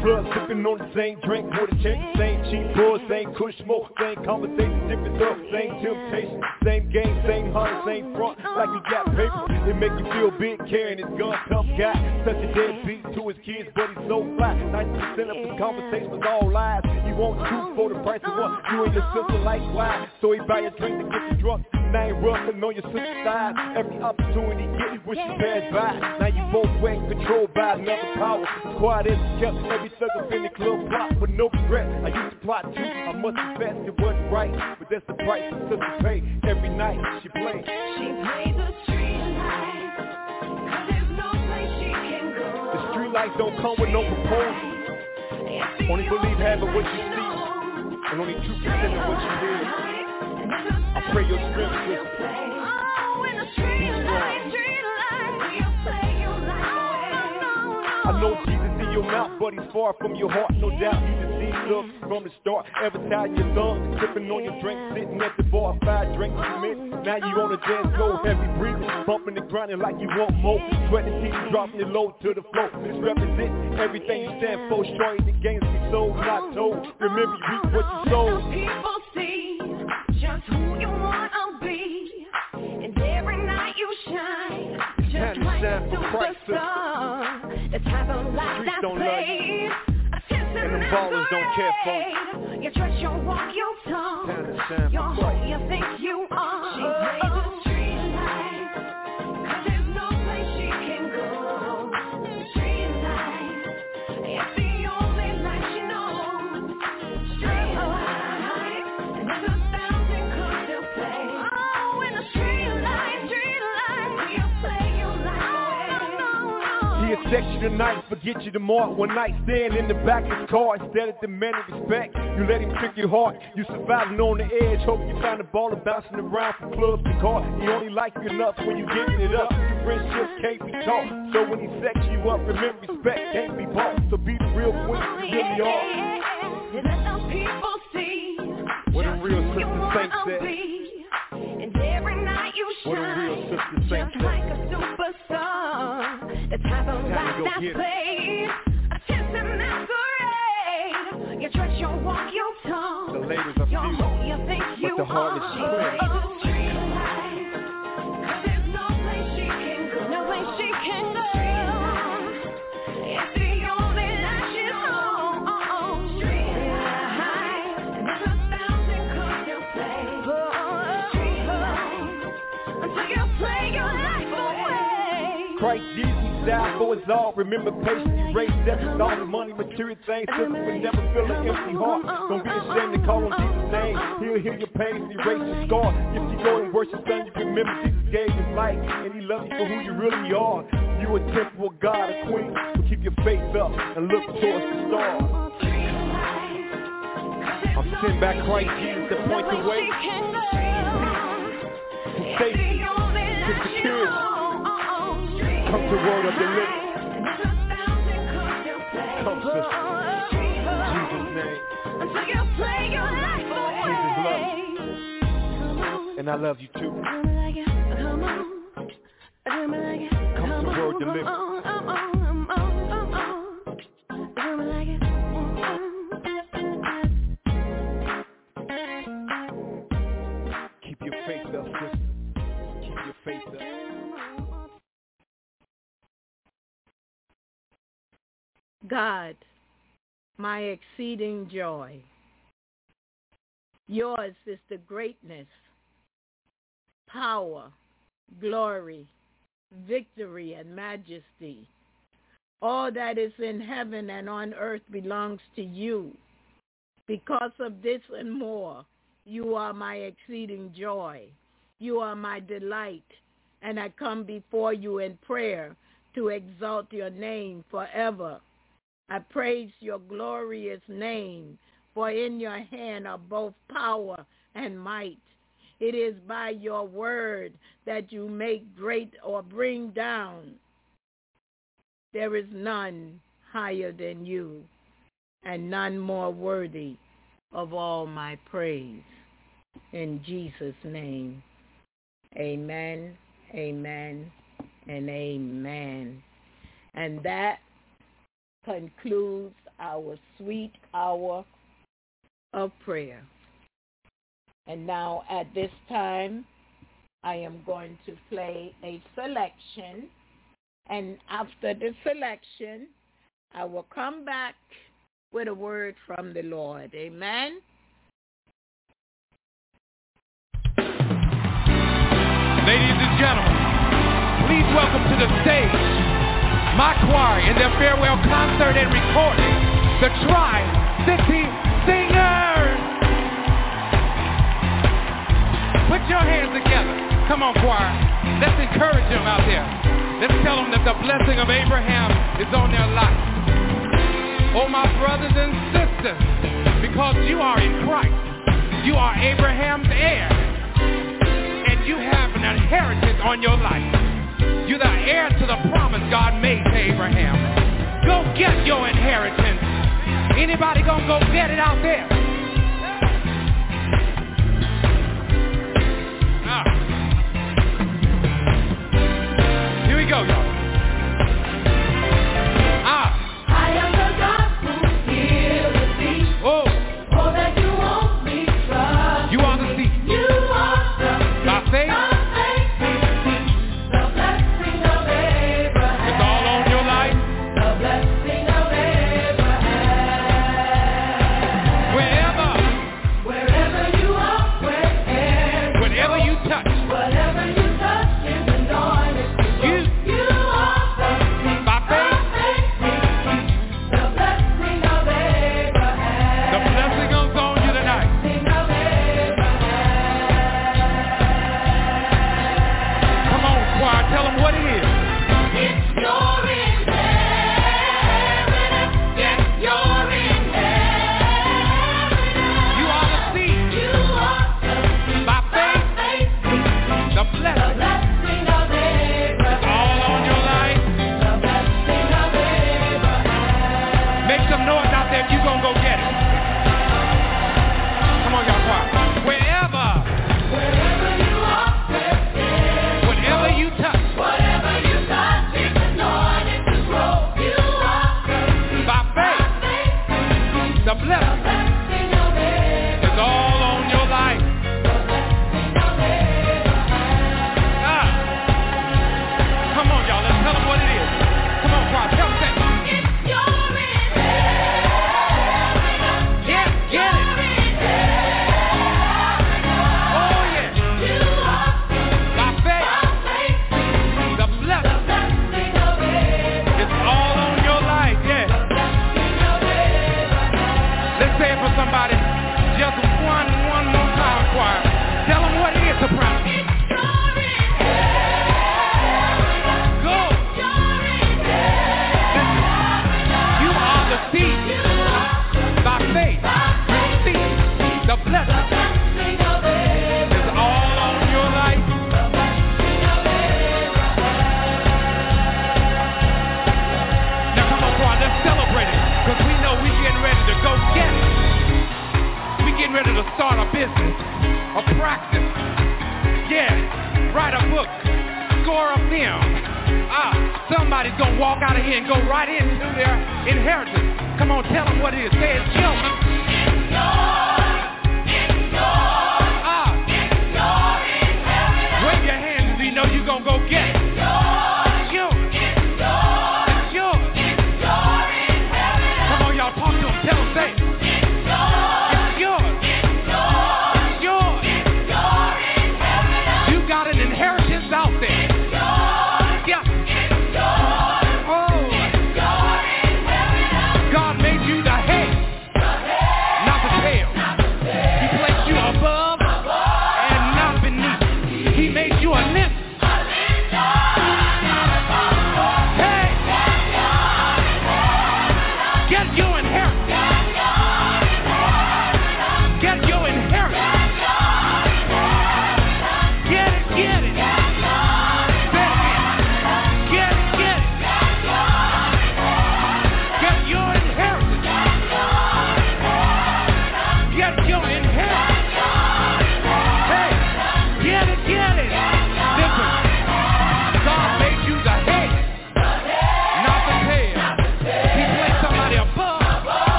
club, sipping on the same drink, for the check, same cheap buzz, same kush smoke, same conversation, different stuff, same temptation, same game, same heart, same front, like he got paper. It make you feel big, carrying his gun, tough guy, such a deadbeat to his kids, but he's so fly. 90% of his conversation was all lies. You want two for the price of one. You and your sister likewise, so he buy a drink to get you drunk. Now he rubbing on your sister's thighs. Every opportunity get it when she passed by. Now you both wet, controlled by another power. Squad is kept every thug up in the club plot with no regret. I used to plot too. I must confess it wasn't right, but that's the price the sister pay. Every night she plays. She plays the street life, 'cause there's no place she can go. The street life don't come with no proposal. Only believe half of what you see, and only 2% of what you hear. I pray your strength, sister. I know Jesus in your mouth, but he's far from your heart. No doubt you deceived love from the start. Ever tied your thumb, sipping on your drink, sitting at the bar, 5 drinks a minute. Now you on the dance floor, heavy breathing, bumping and grinding like you want more. Sweating teeth, dropping your load to the floor. This represent everything you stand for. Shorty, the games be sold, not told. Remember you reap what you sold. People see just who you wanna be, and every night you shine, just like a superstar. The type of life that's played, and them ballers don't care for you. Your dress, your walk, your talk, you're who you think you are. She plays the street life, 'cause there's no place she can go. Street life, it's the only life she knows. Street life, and there's 1,000 clubs to play. Oh, in the street life, we'll play your life away. He'll text you tonight, forget you tomorrow. One night stand in the back of his car instead of demanding respect. You let him trick your heart. You surviving on the edge, hoping you find a baller bouncing around from clubs to cars. He only like you enough when you giving it up. Your friendships can't be taught, so when he sex you up, remember respect can't be bought. So be the real queen you really are. Let those people see what a real sister saint said. And every night you shine, what a real sister saint just like a superstar. The type of life that's played, a chance to masquerade. Your dress, your walk, your talk, the ladies are you're few, who you think but you the heart is are. clear. Street life, 'cause there's no place she can go. No place she can go. It's the only life she knows. Street life, and there's 1,000 clubs to play. Street life, until you play your life away. Christ Jesus died for us all. Remember patience, he raised death, all the money, material things. Sister will never feel an empty heart. Don't be ashamed to call on Jesus' name. He'll heal your pain, erase your scar. If you go and worship son, you remember Jesus gave his life, and he loves you for who you really are. You a temple of God, a queen, so keep your faith up and look towards the stars. I'm sitting back Christ Jesus to point the way to safety, to security. Come to word of the living. Come to Jesus' name. Jesus loves you. And I love you too. Come to word the living. Keep your faith up, sister. Keep your faith up. God, my exceeding joy. Yours is the greatness, power, glory, victory, and majesty. All that is in heaven and on earth belongs to you. Because of this and more, you are my exceeding joy. You are my delight, and I come before you in prayer to exalt your name forever. I praise your glorious name, for in your hand are both power and might. It is by your word that you make great or bring down. There is none higher than you, and none more worthy of all my praise. In Jesus' name, amen, amen, and amen. And that concludes our sweet hour of prayer. And now at this time, I am going to play a selection. And after the selection, I will come back with a word from the Lord. Amen. Ladies and gentlemen, please welcome to the stage my choir in their farewell concert and recording, the Tri-City Singers. Put your hands together. Come on, choir. Let's encourage them out there. Let's tell them that the blessing of Abraham is on their life. Oh, my brothers and sisters, because you are in Christ, you are Abraham's heir, and you have an inheritance on your life. You're the heir to the promise God made to Abraham. Go get your inheritance. Anybody gonna go get it out there? Here we go, y'all. I am the God who heals the thief. Oh. Oh, that you won't be troubled. You are the thief. You are the thief. By faith. The blessing of Abraham. It's all on your life. The blessing of Abraham. Wherever you are, whatever you touch. Whatever you touch is anointed. You are the thief. By faith. The blessing of Abraham. The blessing goes on you tonight. Come on, choir, tell them what it is. It's your inheritance. It's your inheritance. You are the seed. You are the seed. By faith. The The blessing. blessing of Abraham. All on your life. The blessing of Abraham. Make some noise out there if you gonna go get it. Come on, y'all, choir. Wherever You are, whatever you touch. whatever you touch is anointed to grow. You are the seed. By faith. The blessing Blessing of Abraham. is all on your life. Come on, y'all. Let's tell them what it is. Come on, choir. Tell them that. It's your inheritance. Yeah, get it. Oh, yeah. You are By faith. The blessing blessing of Abraham. is all on your life. Yeah. Let's say it for somebody. Just one more time, choir. Tell them what it is, soprano. Good. You are the seed. By faith. Receive the blessing is all on your life. Now come on, choir. Let's celebrate it. Because we know we're getting ready to go get it. We're getting ready to start a business, a practice. Yeah, write a book, score a film. Somebody's going to walk out of here and go right into their inheritance. Come on, tell them what it is. Say it's yours. Wave your hands so you know you're going to go get it. It's yours. It's yours. Come on, y'all, talk to them. Tell them, say it. It's yours. It's yours. You got an inheritance out there. Yeah. Oh. God made you the head.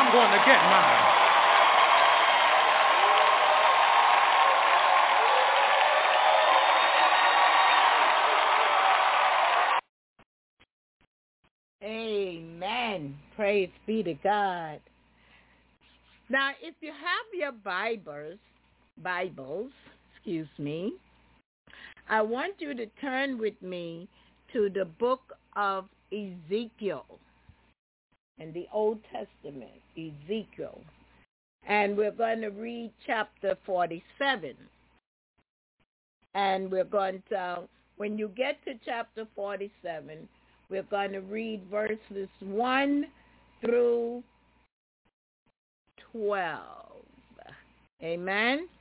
I'm going to get mine. Amen. Praise be to God. Now, if you have your Bibles, I want you to turn with me to the book of Ezekiel in the Old Testament, Ezekiel. And we're going to read chapter 47. And we're going to, when you get to chapter 47, we're going to read verses 1 through 12. Amen?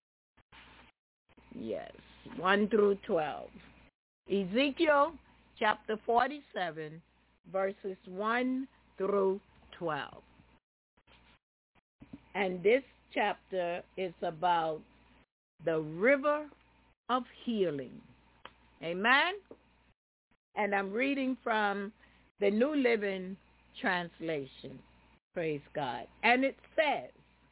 Yes, 1 through 12. Ezekiel chapter 47, verses 1 through 12. And this chapter is about the river of healing. Amen? And I'm reading from the New Living Translation. Praise God. And it says,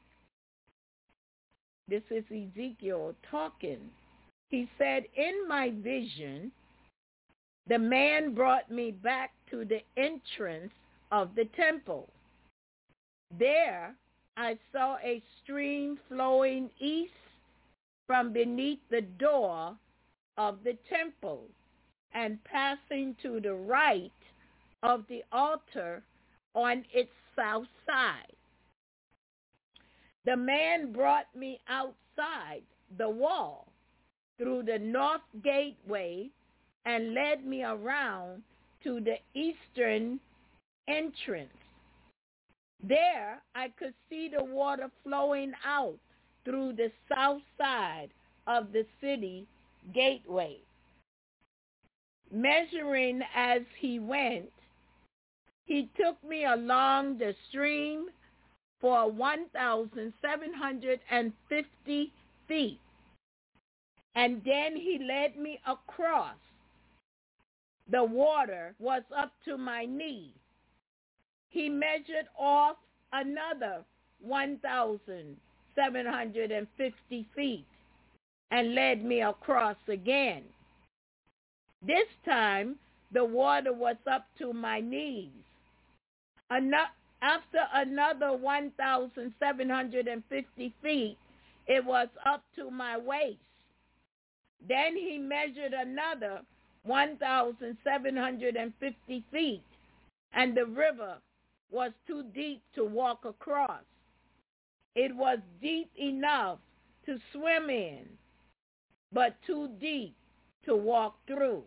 this is Ezekiel talking. He said, in my vision, the man brought me back to the entrance of the temple. There I saw a stream flowing east from beneath the door of the temple and passing to the right of the altar on its south side. The man brought me outside the wall through the north gateway and led me around to the eastern entrance. There I could see the water flowing out through the south side of the city gateway. Measuring as he went, he took me along the stream for 1,750 feet, and then he led me across. The water was up to my knee. He measured off another 1,750 feet and led me across again. This time, the water was up to my knees. After another 1,750 feet, it was up to my waist. Then he measured another 1,750 feet, and the river was too deep to walk across. It was deep enough to swim in, but too deep to walk through.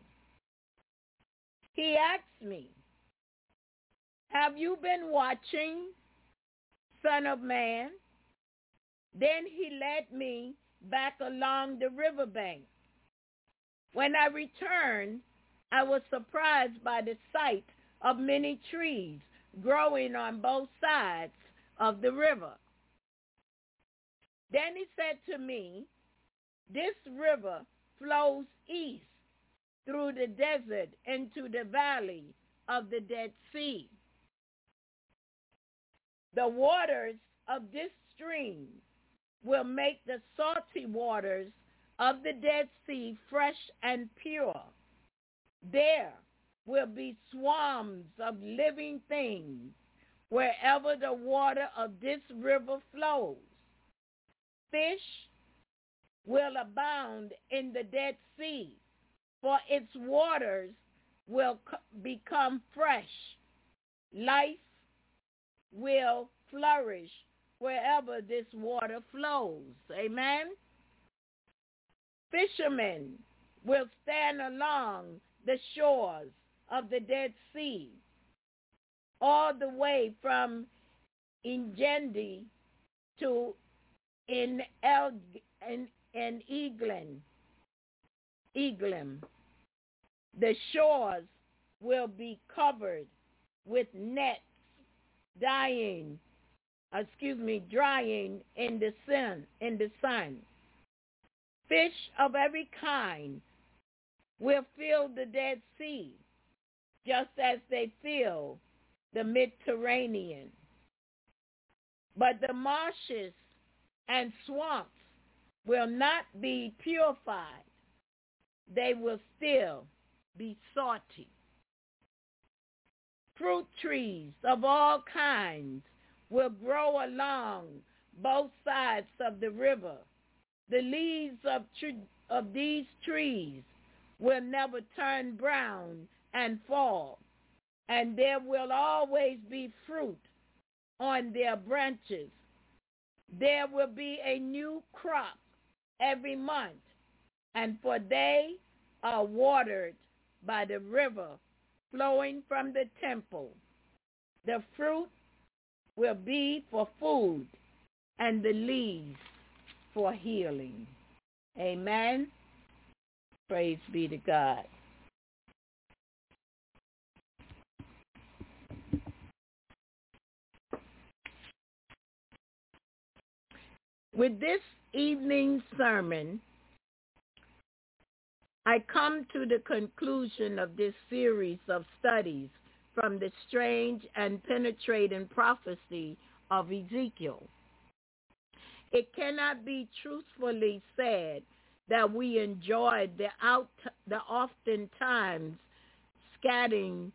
He asked me, have you been watching, Son of Man? Then he led me back along the riverbank. When I returned, I was surprised by the sight of many trees growing on both sides of the river. Then he said to me, this river flows east through the desert into the valley of the Dead Sea. The waters of this stream will make the salty waters of the Dead Sea fresh and pure. There will be swarms of living things wherever the water of this river flows. Fish will abound in the Dead Sea, for its waters will become fresh. Life will flourish wherever this water flows. Amen? Fishermen will stand along the shores of the Dead Sea, all the way from Engedi to Eglim. The shores will be covered with nets drying in the sun. Fish of every kind will fill the Dead Sea, just as they fill the Mediterranean. But the marshes and swamps will not be purified. They will still be salty. Fruit trees of all kinds will grow along both sides of the river. The leaves of these trees will never turn brown and fall, and there will always be fruit on their branches. There will be a new crop every month, and for they are watered by the river flowing from the temple. The fruit will be for food, and the leaves for healing. Amen. Praise be to God. With this evening's sermon, I come to the conclusion of this series of studies from the strange and penetrating prophecy of Ezekiel. It cannot be truthfully said that we enjoyed the oftentimes scattering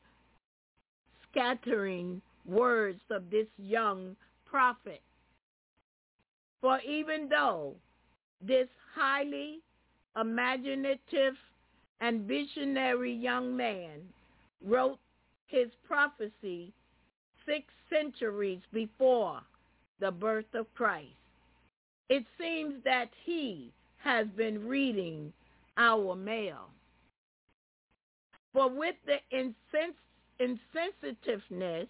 words of this young prophet. For even though this highly imaginative and visionary young man wrote his prophecy 6 centuries before the birth of Christ, it seems that he has been reading our mail. For with the insensitiveness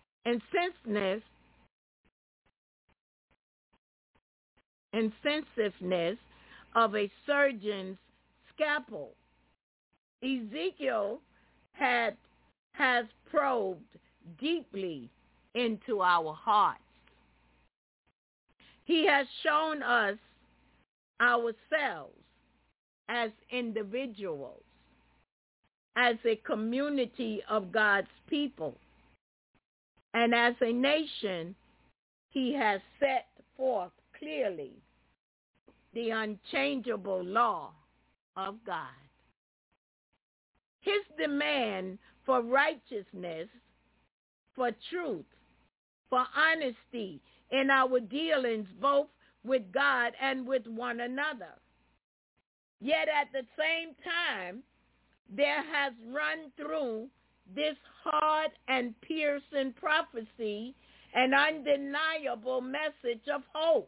of a surgeon's scalpel, Ezekiel has probed deeply into our hearts. He has shown us ourselves as individuals, as a community of God's people, and as a nation. He has set forth clearly the unchangeable law of God. His demand for righteousness, for truth, for honesty in our dealings both with God and with one another. Yet at the same time, there has run through this hard and piercing prophecy an undeniable message of hope.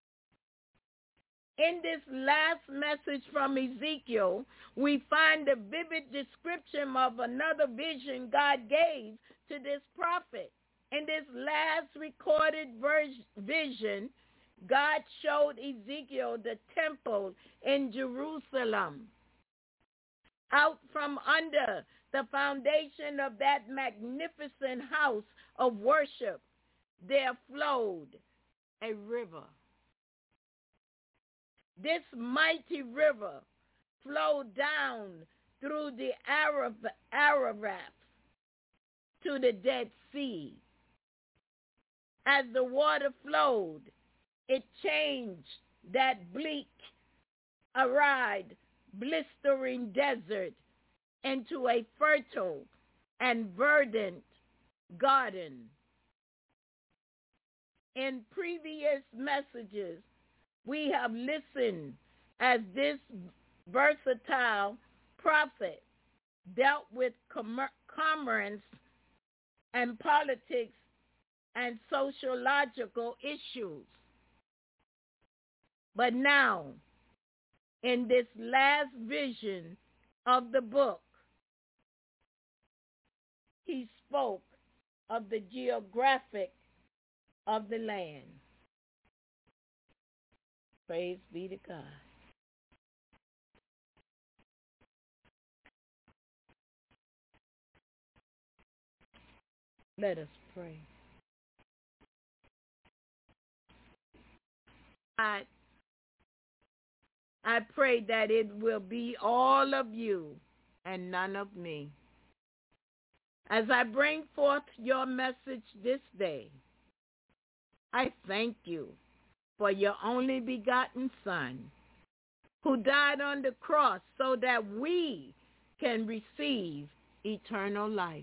In this last message from Ezekiel, we find a vivid description of another vision God gave to this prophet. In this last recorded vision, God showed Ezekiel the temple in Jerusalem. Out from under the foundation of that magnificent house of worship, there flowed a river. This mighty river flowed down through the Ararat to the Dead Sea. As the water flowed, it changed that bleak, arid, blistering desert into a fertile and verdant garden. In previous messages, we have listened as this versatile prophet dealt with commerce and politics and sociological issues. But now, in this last vision of the book, he spoke of the geographic of the land. Praise be to God. Let us pray. I pray that it will be all of you and none of me. As I bring forth your message this day, I thank you for your only begotten Son, who died on the cross so that we can receive eternal life.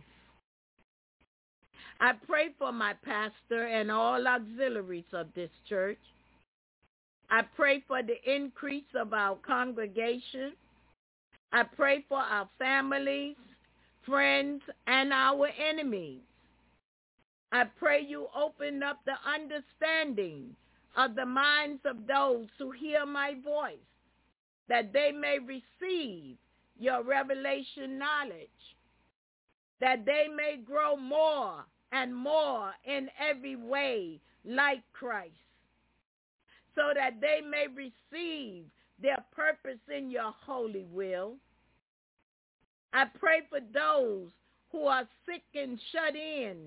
I pray for my pastor and all auxiliaries of this church. I pray for the increase of our congregation. I pray for our families, friends, and our enemies. I pray you open up the understanding of the minds of those who hear my voice, that they may receive your revelation knowledge, that they may grow more and more in every way like Christ, so that they may receive their purpose in your holy will. I pray for those who are sick and shut in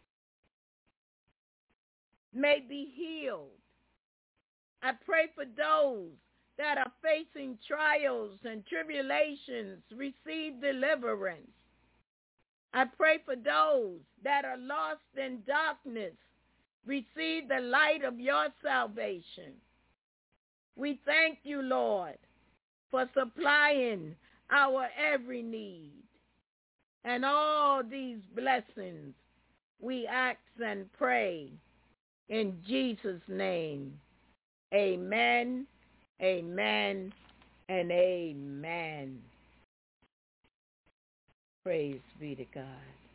may be healed. I pray for those that are facing trials and tribulations, receive deliverance. I pray for those that are lost in darkness, receive the light of your salvation. We thank you, Lord, for supplying our every need. And all these blessings we ask and pray in Jesus' name. Amen, amen, and amen. Praise be to God.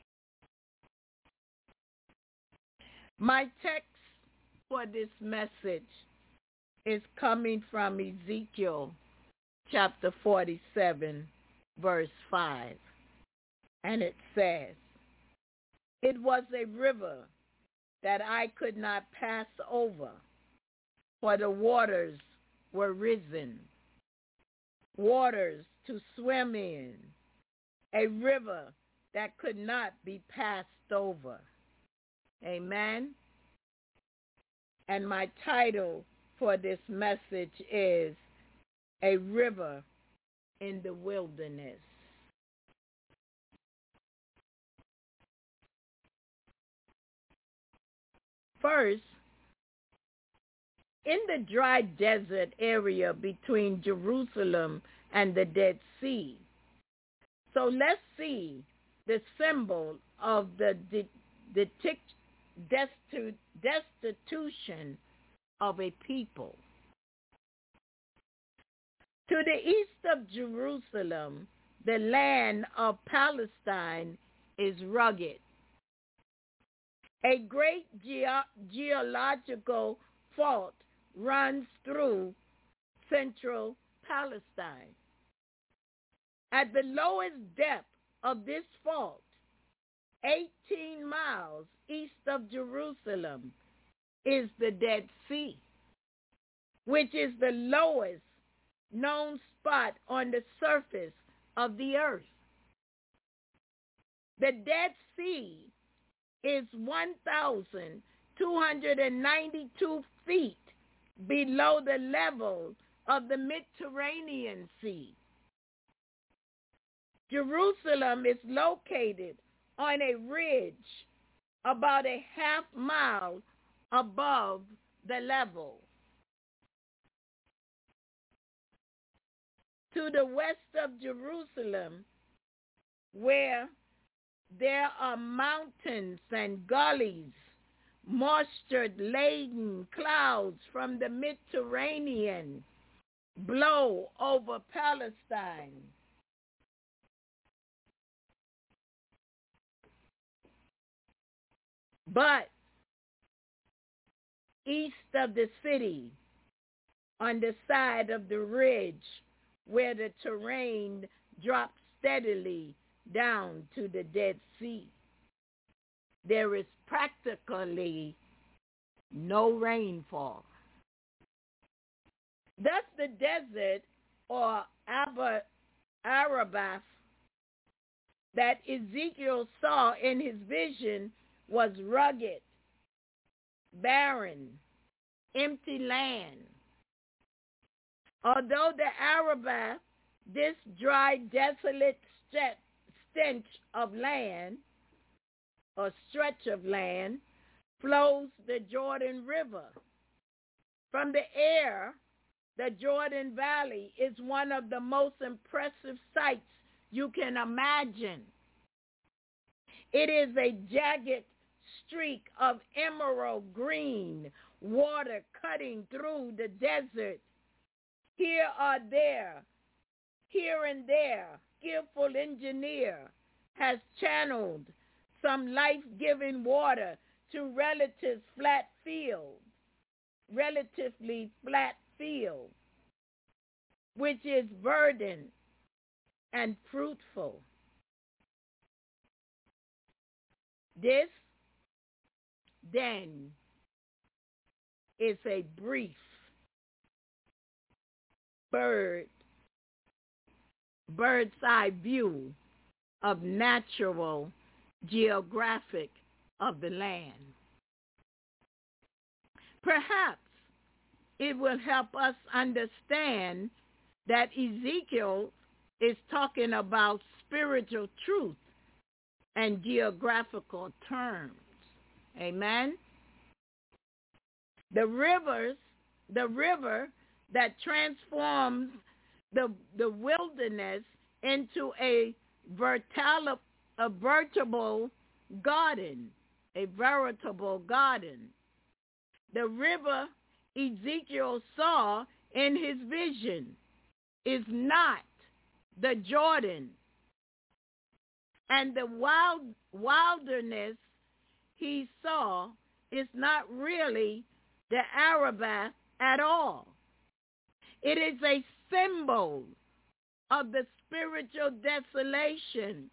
My text for this message is coming from Ezekiel chapter 47, verse 5. And it says, "It was a river that I could not pass over, for the waters were risen, waters to swim in, a river that could not be passed over." Amen. And my title for this message is A River in the Wilderness. First, in the dry desert area between Jerusalem and the Dead Sea. So let's see the symbol of the destitution of a people. To the east of Jerusalem, the land of Palestine is rugged. A great geological fault runs through central Palestine. At the lowest depth of this fault, 18 miles east of Jerusalem, is the Dead Sea, which is the lowest known spot on the surface of the earth. The Dead Sea is 1,292 feet below the level of the Mediterranean Sea. Jerusalem is located on a ridge about a half mile above the level. To the west of Jerusalem, where there are mountains and gullies, moisture-laden clouds from the Mediterranean blow over Palestine. But east of the city, on the side of the ridge where the terrain drops steadily down to the Dead Sea, there is practically no rainfall. Thus the desert, or Arabah, that Ezekiel saw in his vision was rugged, barren, empty land. Although the Arabah, this dry, desolate stench of land, or stretch of land, flows the Jordan River. From the air, the Jordan Valley is one of the most impressive sights you can imagine. It is a jagged streak of emerald green water cutting through the desert. Here and there, skillful engineer has channeled some life-giving water to relatively flat field, which is verdant and fruitful. This, then, is a brief bird's eye view of natural geographic of the land. Perhaps it will help us understand that Ezekiel is talking about spiritual truth and geographical terms. Amen? The river that transforms the wilderness into a veritable garden, The river Ezekiel saw in his vision is not the Jordan, and the wilderness he saw is not really the Arabah at all. It is a symbol of the spiritual desolation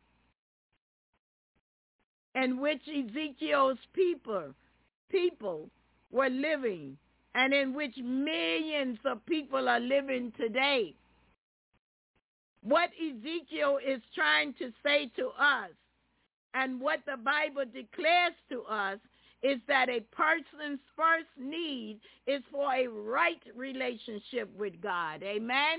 in which Ezekiel's people were living, and in which millions of people are living today. What Ezekiel is trying to say to us, and what the Bible declares to us, is that a person's first need is for a right relationship with God. Amen?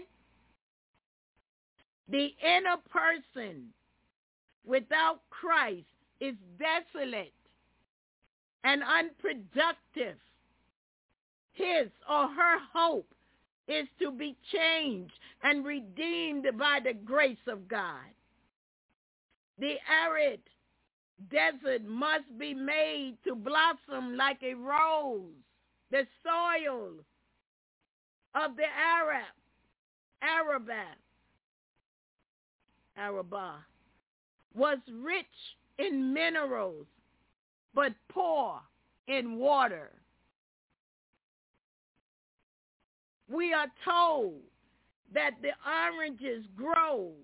The inner person without Christ is desolate and unproductive. His or her hope is to be changed and redeemed by the grace of God. The arid desert must be made to blossom like a rose. The soil of the Arabah was rich in minerals, but poor in water. We are told that the oranges grown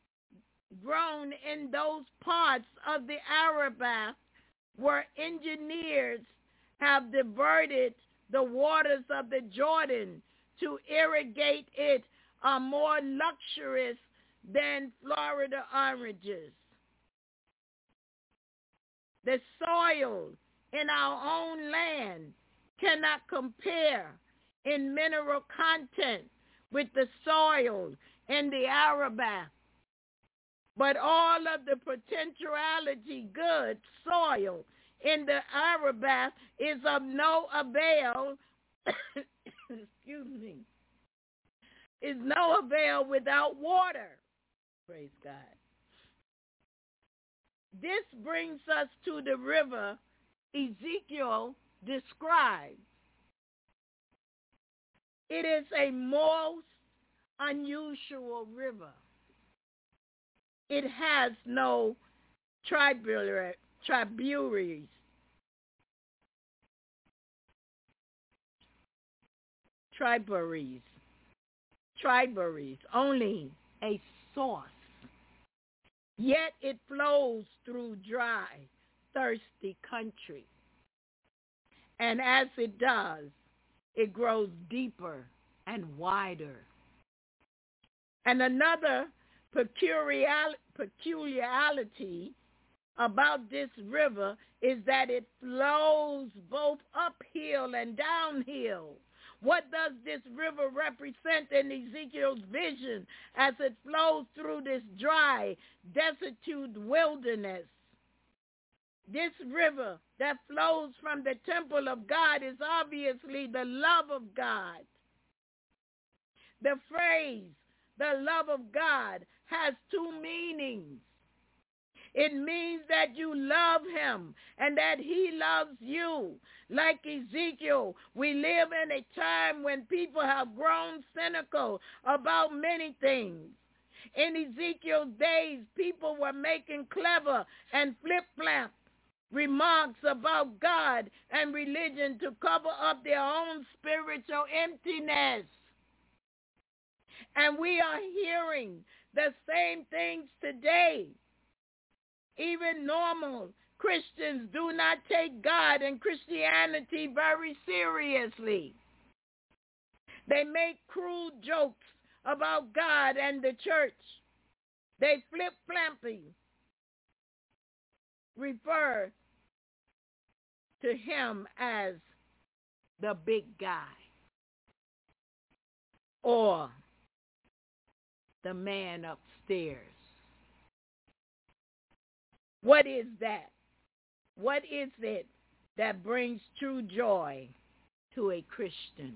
in those parts of the Arabah where engineers have diverted the waters of the Jordan to irrigate it are more luxurious than Florida oranges. The soil in our own land cannot compare in mineral content with the soil in the Arabah. But all of the potentiality good soil in the Arabah is of no avail, is no avail without water. Praise God. This brings us to the river Ezekiel describes. It is a most unusual river. It has no tributaries, only a source. Yet it flows through dry, thirsty country. And as it does, it grows deeper and wider. And another peculiarity about this river is that it flows both uphill and downhill. What does this river represent in Ezekiel's vision as it flows through this dry, destitute wilderness? This river that flows from the temple of God is obviously the love of God. The phrase, the love of God, has two meanings. It means that you love him and that he loves you. Like Ezekiel, we live in a time when people have grown cynical about many things. In Ezekiel's days, people were making clever and flip-flap remarks about God and religion to cover up their own spiritual emptiness. And we are hearing the same things today. Even normal Christians do not take God and Christianity very seriously. They make crude jokes about God and the church. They flip-flappy refer to him as the big guy or the man upstairs. What is that? What is it that brings true joy to a Christian?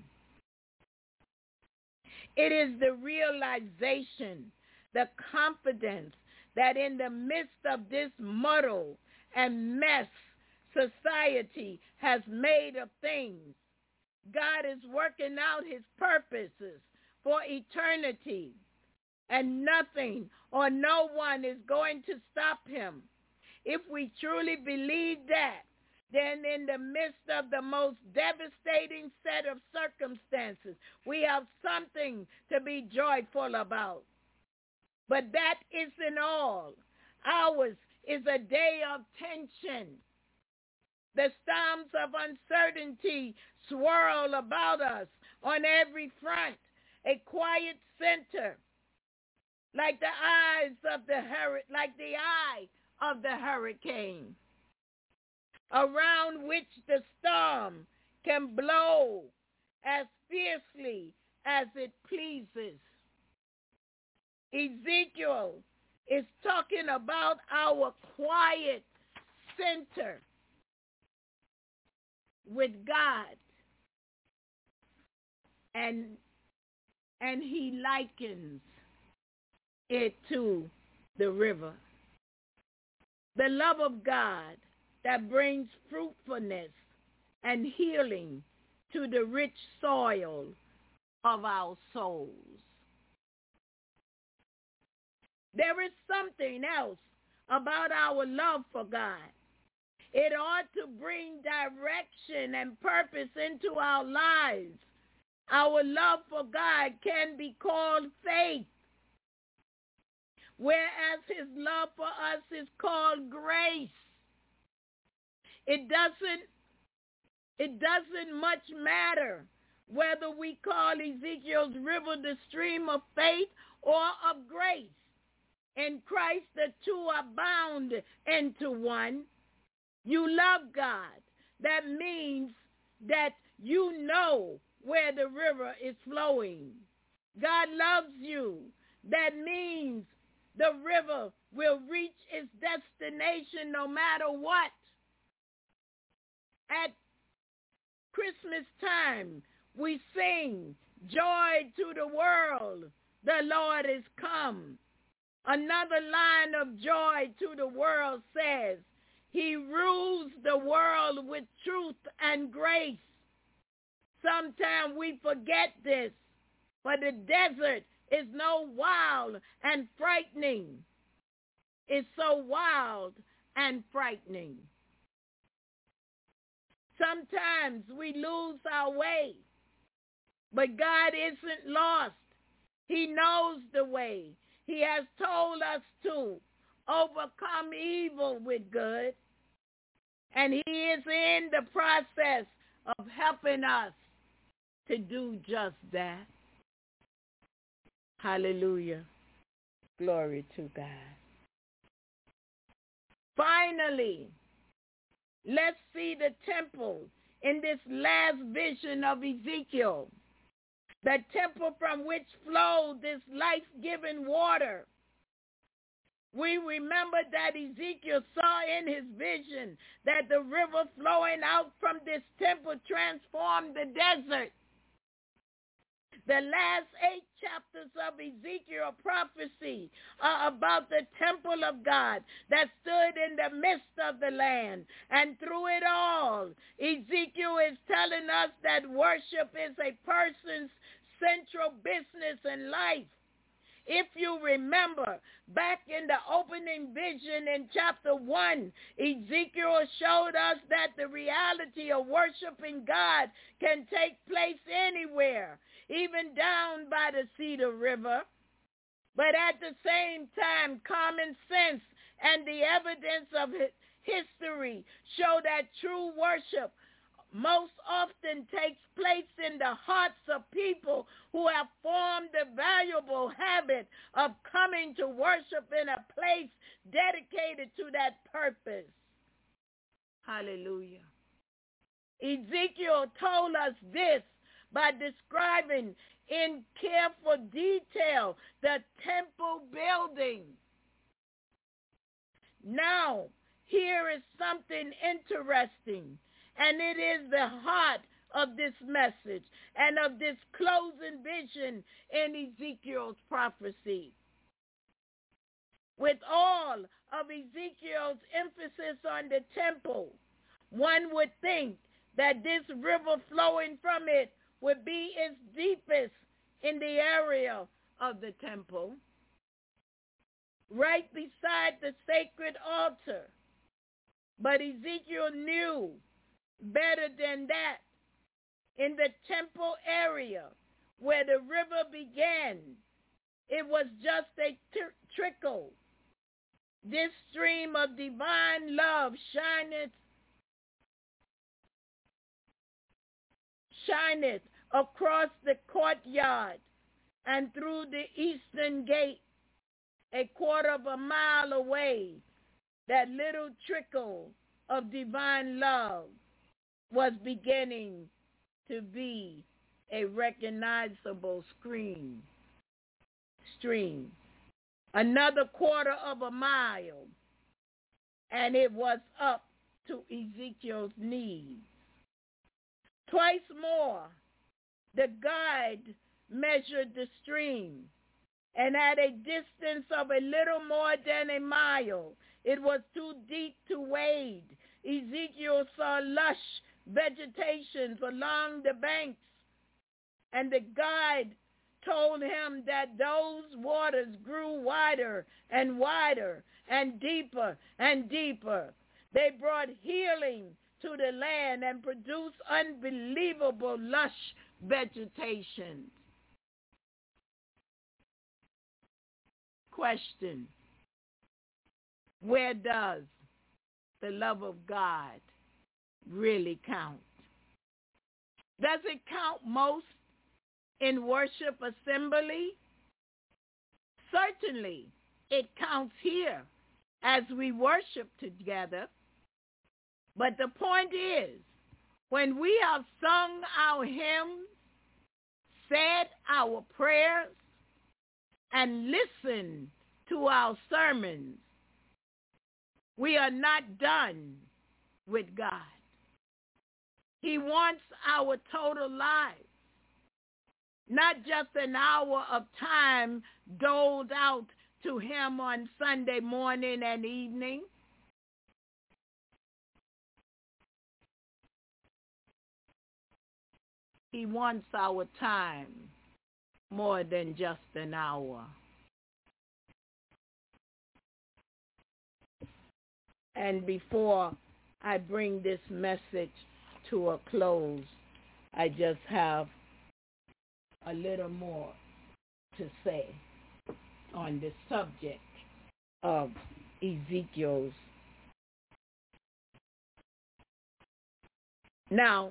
It is the realization, the confidence that in the midst of this muddle and mess society has made of things, God is working out his purposes for eternity, and nothing or no one is going to stop him. If we truly believe that, then in the midst of the most devastating set of circumstances, we have something to be joyful about. But that isn't all. Ours is a day of tension. The storms of uncertainty swirl about us on every front, a quiet center, like the eye of the hurricane, around which the storm can blow as fiercely as it pleases. Ezekiel is talking about our quiet center with God, and he likens it to the river. The love of God that brings fruitfulness and healing to the rich soil of our souls. There is something else about our love for God. It ought to bring direction and purpose into our lives. Our love for God can be called faith, whereas his love for us is called grace. It doesn't much matter whether we call Ezekiel's river the stream of faith or of grace. In Christ, the two are bound into one. You love God. That means that you know where the river is flowing. God loves you. That means the river will reach its destination no matter what. At Christmas time, we sing, "Joy to the world, the Lord is come." Another line of joy to the world says, "He rules the world with truth and grace." Sometimes we forget this, but the desert is no wild and frightening. It's so wild and frightening. Sometimes we lose our way, but God isn't lost. He knows the way. He has told us to overcome evil with good, and he is in the process of helping us to do just that. Hallelujah. Glory to God. Finally, let's see the temple in this last vision of Ezekiel. The temple from which flowed this life-giving water. We remember that Ezekiel saw in his vision that the river flowing out from this temple transformed the desert. The last 8 chapters of Ezekiel prophecy are about the temple of God that stood in the midst of the land. And through it all, Ezekiel is telling us that worship is a person's central business in life. If you remember, back in the opening vision in chapter 1, Ezekiel showed us that the reality of worshiping God can take place anywhere, even down by the Cedar River. But at the same time, common sense and the evidence of history show that true worship most often takes place in the hearts of people who have formed the valuable habit of coming to worship in a place dedicated to that purpose. Hallelujah. Ezekiel told us this by describing in careful detail the temple building. Now, here is something interesting. And it is the heart of this message and of this closing vision in Ezekiel's prophecy. With all of Ezekiel's emphasis on the temple, one would think that this river flowing from it would be its deepest in the area of the temple, right beside the sacred altar. But Ezekiel knew better than that. In the temple area where the river began, it was just a trickle. This stream of divine love shineth across the courtyard and through the eastern gate, a quarter of a mile away. That little trickle of divine love was beginning to be a recognizable stream. Another quarter of a mile, and it was up to Ezekiel's knees. Twice more, the guide measured the stream, and at a distance of a little more than a mile, it was too deep to wade. Ezekiel saw lush vegetations along the banks, and the guide told him that those waters grew wider and wider and deeper and deeper. They brought healing to the land and produced unbelievable lush vegetation. Question: where does the love of God really count? Does it count most in worship assembly? Certainly, it counts here as we worship together. But the point is, when we have sung our hymns, said our prayers, and listened to our sermons, we are not done with God. He wants our total lives, not just an hour of time doled out to him on Sunday morning and evening. He wants our time more than just an hour. And before I bring this message to a close, I just have a little more to say on the subject of Ezekiel's. Now,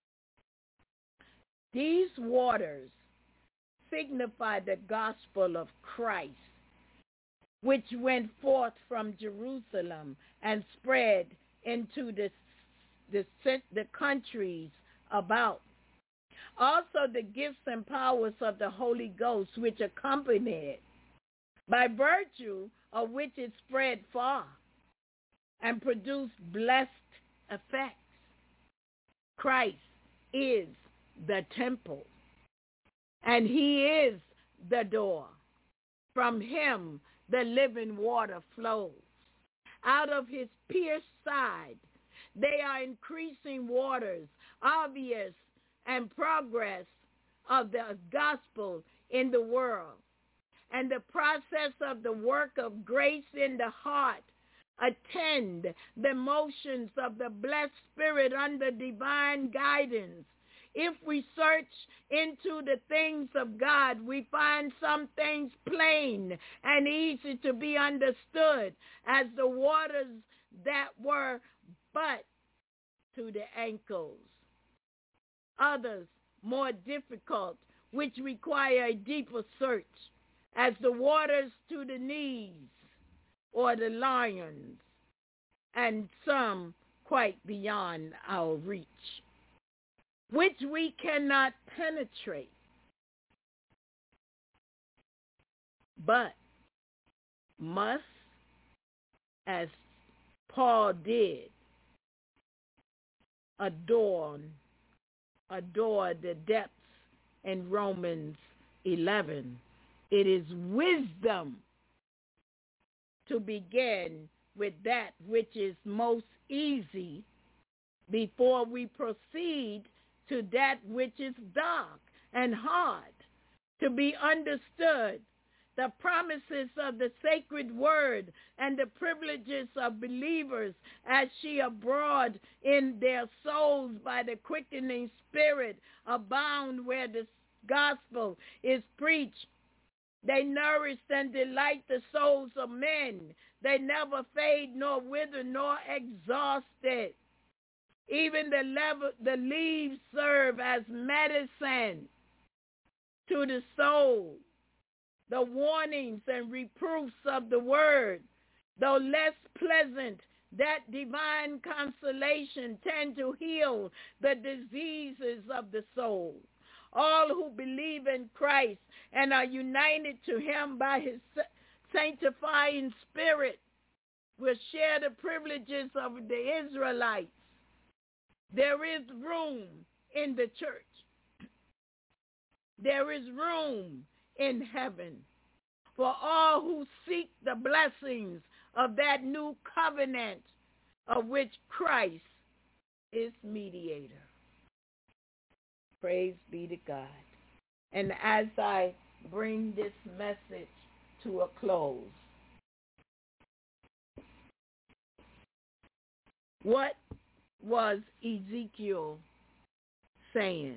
these waters signify the gospel of Christ, which went forth from Jerusalem and spread into the countries about. Also the gifts and powers of the Holy Ghost, which accompanied it. By virtue of which it spread far and produced blessed effects. Christ is the temple, and he is the door. From him the living water flows. Out of his pierced side, they are increasing waters, obvious and progress of the gospel in the world. And the process of the work of grace in the heart attend the motions of the blessed spirit under divine guidance. If we search into the things of God, we find some things plain and easy to be understood, as the waters that were but to the ankles. Others more difficult, which require a deeper search, as the waters to the knees or the lions, and some quite beyond our reach, which we cannot penetrate, but must, as Paul did, adore the depths in Romans 11. It is wisdom to begin with that which is most easy before we proceed to that which is dark and hard to be understood. The promises of the sacred word and the privileges of believers as she abroad in their souls by the quickening spirit abound where the gospel is preached. They nourish and delight the souls of men. They never fade nor wither nor exhausted. Even the leaves serve as medicine to the soul. The warnings and reproofs of the word, though less pleasant, that divine consolation tend to heal the diseases of the soul. All who believe in Christ and are united to him by his sanctifying spirit will share the privileges of the Israelites. There is room in the church. There is room in heaven for all who seek the blessings of that new covenant of which Christ is mediator. Praise be to God. And as I bring this message to a close, what was Ezekiel saying?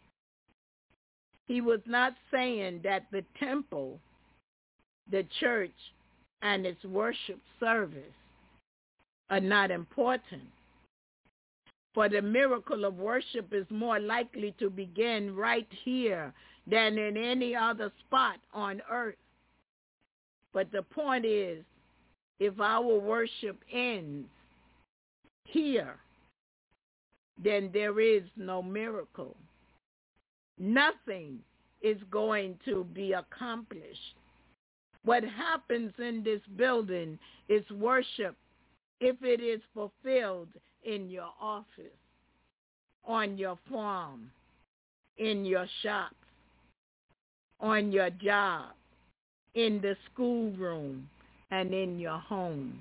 He was not saying that the temple, the church, and its worship service are not important. For the miracle of worship is more likely to begin right here than in any other spot on earth. But the point is, if our worship ends here, then there is no miracle. Nothing is going to be accomplished. What happens in this building is worship if it is fulfilled in your office, on your farm, in your shop, on your job, in the schoolroom, and in your home.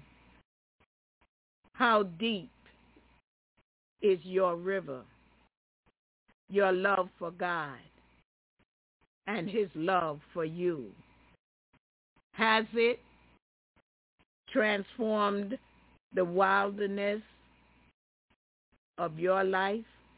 How deep is your river? Your love for God and his love for you. Has it transformed the wilderness of your life?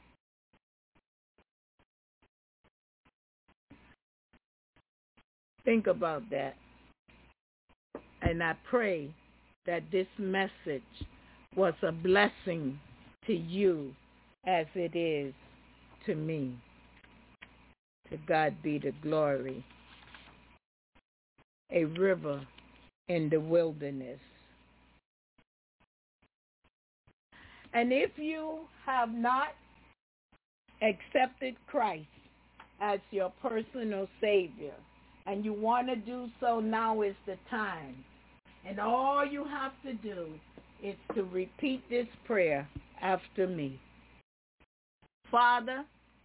Think about that. And I pray that this message was a blessing to you as it is to me. To God be the glory. A river in the wilderness. And if you have not accepted Christ as your personal Savior, and you want to do so, now is the time. And all you have to do is to repeat this prayer after me. Father,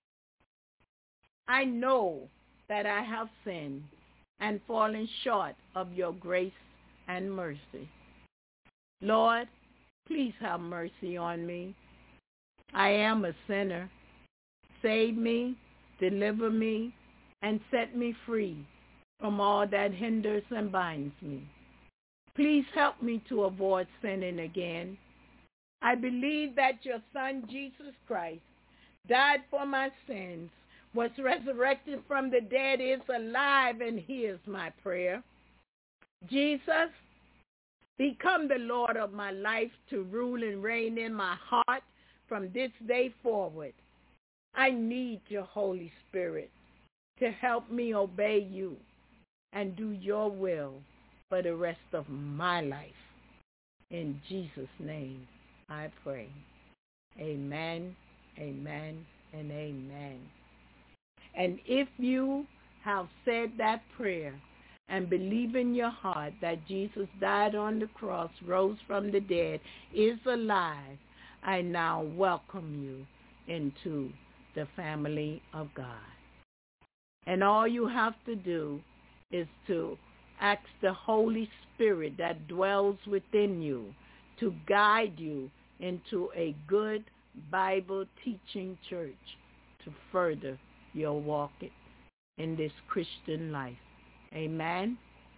I know that I have sinned and fallen short of your grace and mercy. Lord, please have mercy on me. I am a sinner. Save me, deliver me, and set me free from all that hinders and binds me. Please help me to avoid sinning again. I believe that your Son, Jesus Christ, died for my sins, was resurrected from the dead, is alive, and hears my prayer. Jesus, become the Lord of my life to rule and reign in my heart from this day forward. I need your Holy Spirit to help me obey you and do your will for the rest of my life. In Jesus' name I pray. Amen, amen, and amen. And if you have said that prayer and believe in your heart that Jesus died on the cross, rose from the dead, is alive, I now welcome you into the family of God. And all you have to do is to ask the Holy Spirit that dwells within you to guide you into a good Bible teaching church to further your walk in this Christian life. Amen.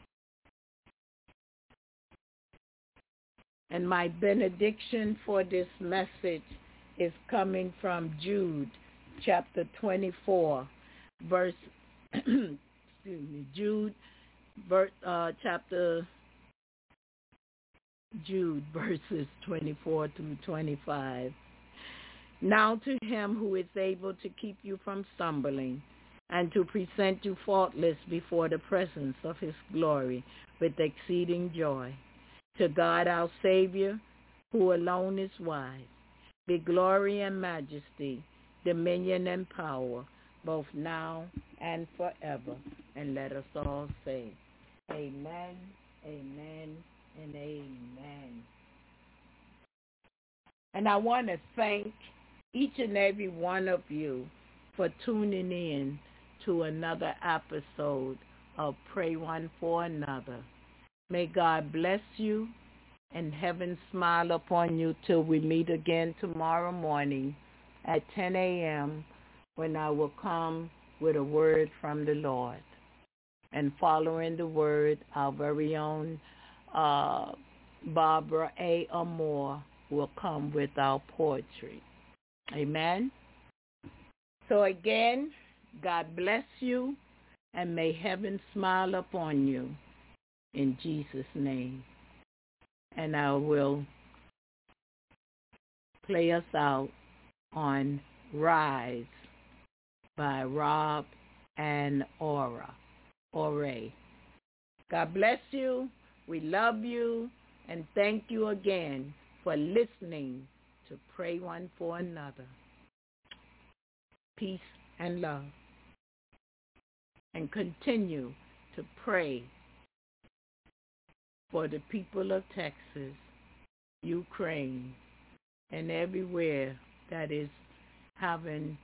And my benediction for this message is coming from Jude chapter 24, verse Jude verses 24 through 25. Now to him who is able to keep you from stumbling and to present you faultless before the presence of his glory with exceeding joy, to God our Savior, who alone is wise, be glory and majesty, dominion and power, both now and forever. And let us all say, amen, amen, and amen. And I want to thank each and every one of you for tuning in to another episode of Pray One for Another. May God bless you and heaven smile upon you till we meet again tomorrow morning at 10 a.m. when I will come with a word from the Lord. And following the word, our very own Barbara A. Amore will come with our poetry. Amen. So again, God bless you and may heaven smile upon you in Jesus' name. And I will play us out on Rise by Rob and Ore. God bless you. We love you. And thank you again for listening to Pray One for Another. Peace and love. And continue to pray for the people of Texas, Ukraine, and everywhere that is having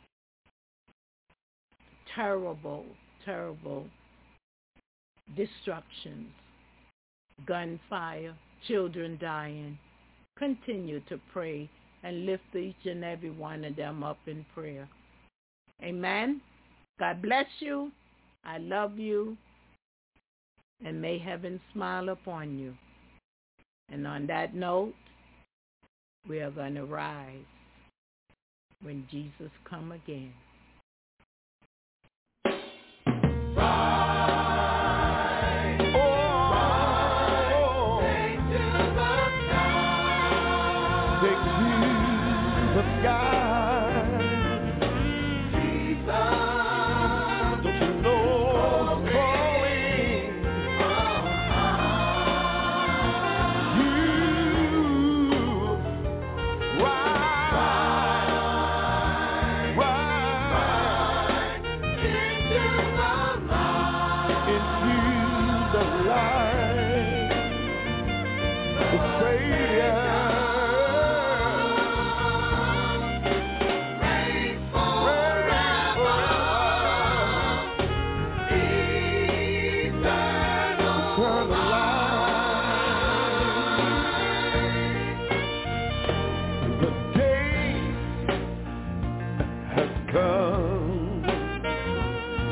terrible, terrible destructions, gunfire, children dying. Continue to pray and lift each and every one of them up in prayer. Amen. God bless you. I love you. And may heaven smile upon you. And on that note, we are going to rise when Jesus come again. Rise.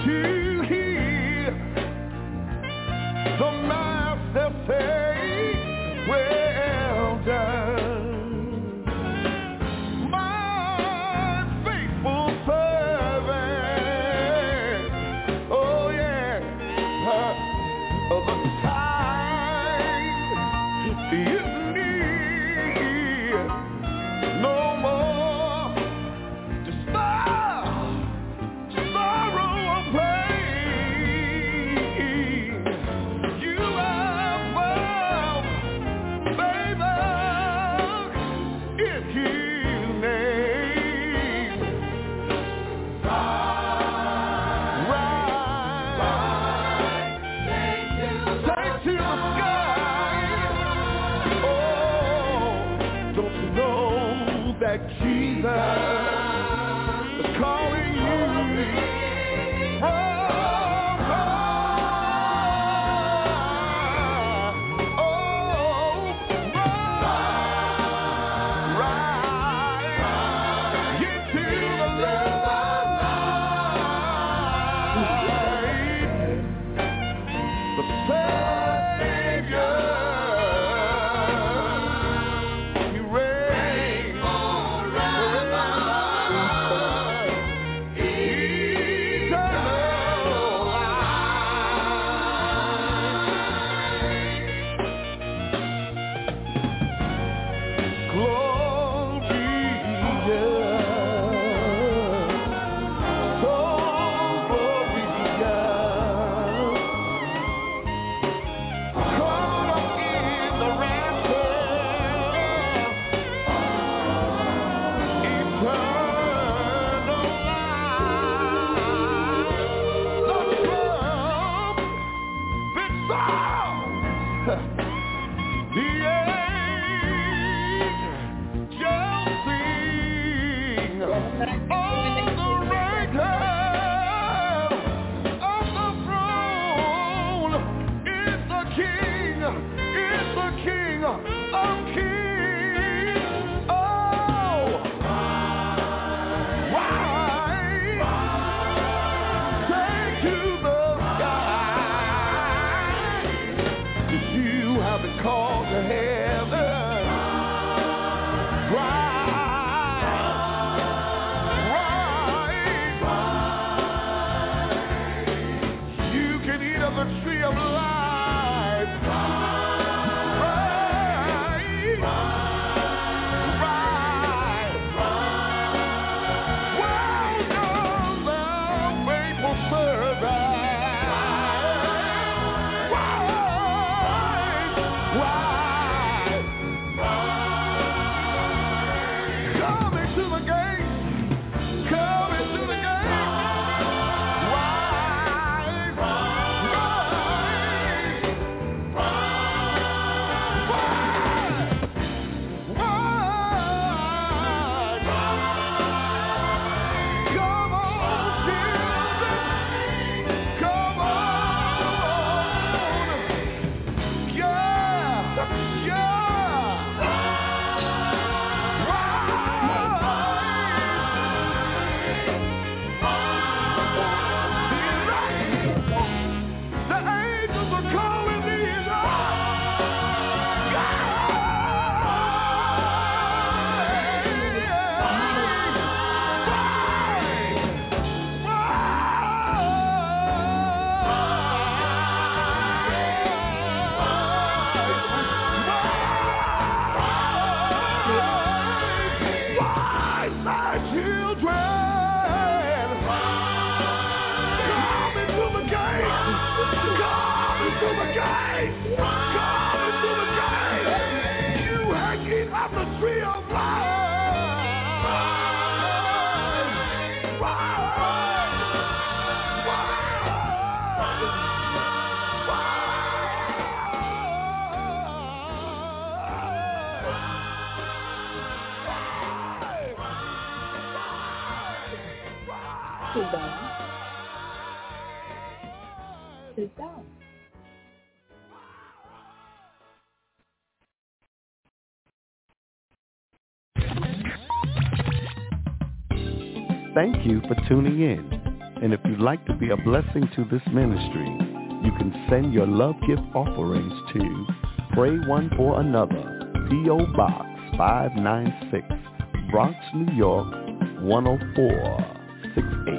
to hear the master say, well done, my faithful servant. Oh yeah, the time is near, no more sorrow or pain. You are found favored in His name. Rise, take to the sky. Oh, don't you know that Jesus is calling you? Called to heaven. Rise. You can eat of the tree of life. Rise. Well done, thou faithful servant. Sit down. Sit down. Thank you for tuning in And if you'd like to be a blessing to this ministry, you can send your love gift offerings to Pray One for Another, P.O. Box 596, Bronx, New York, 10468.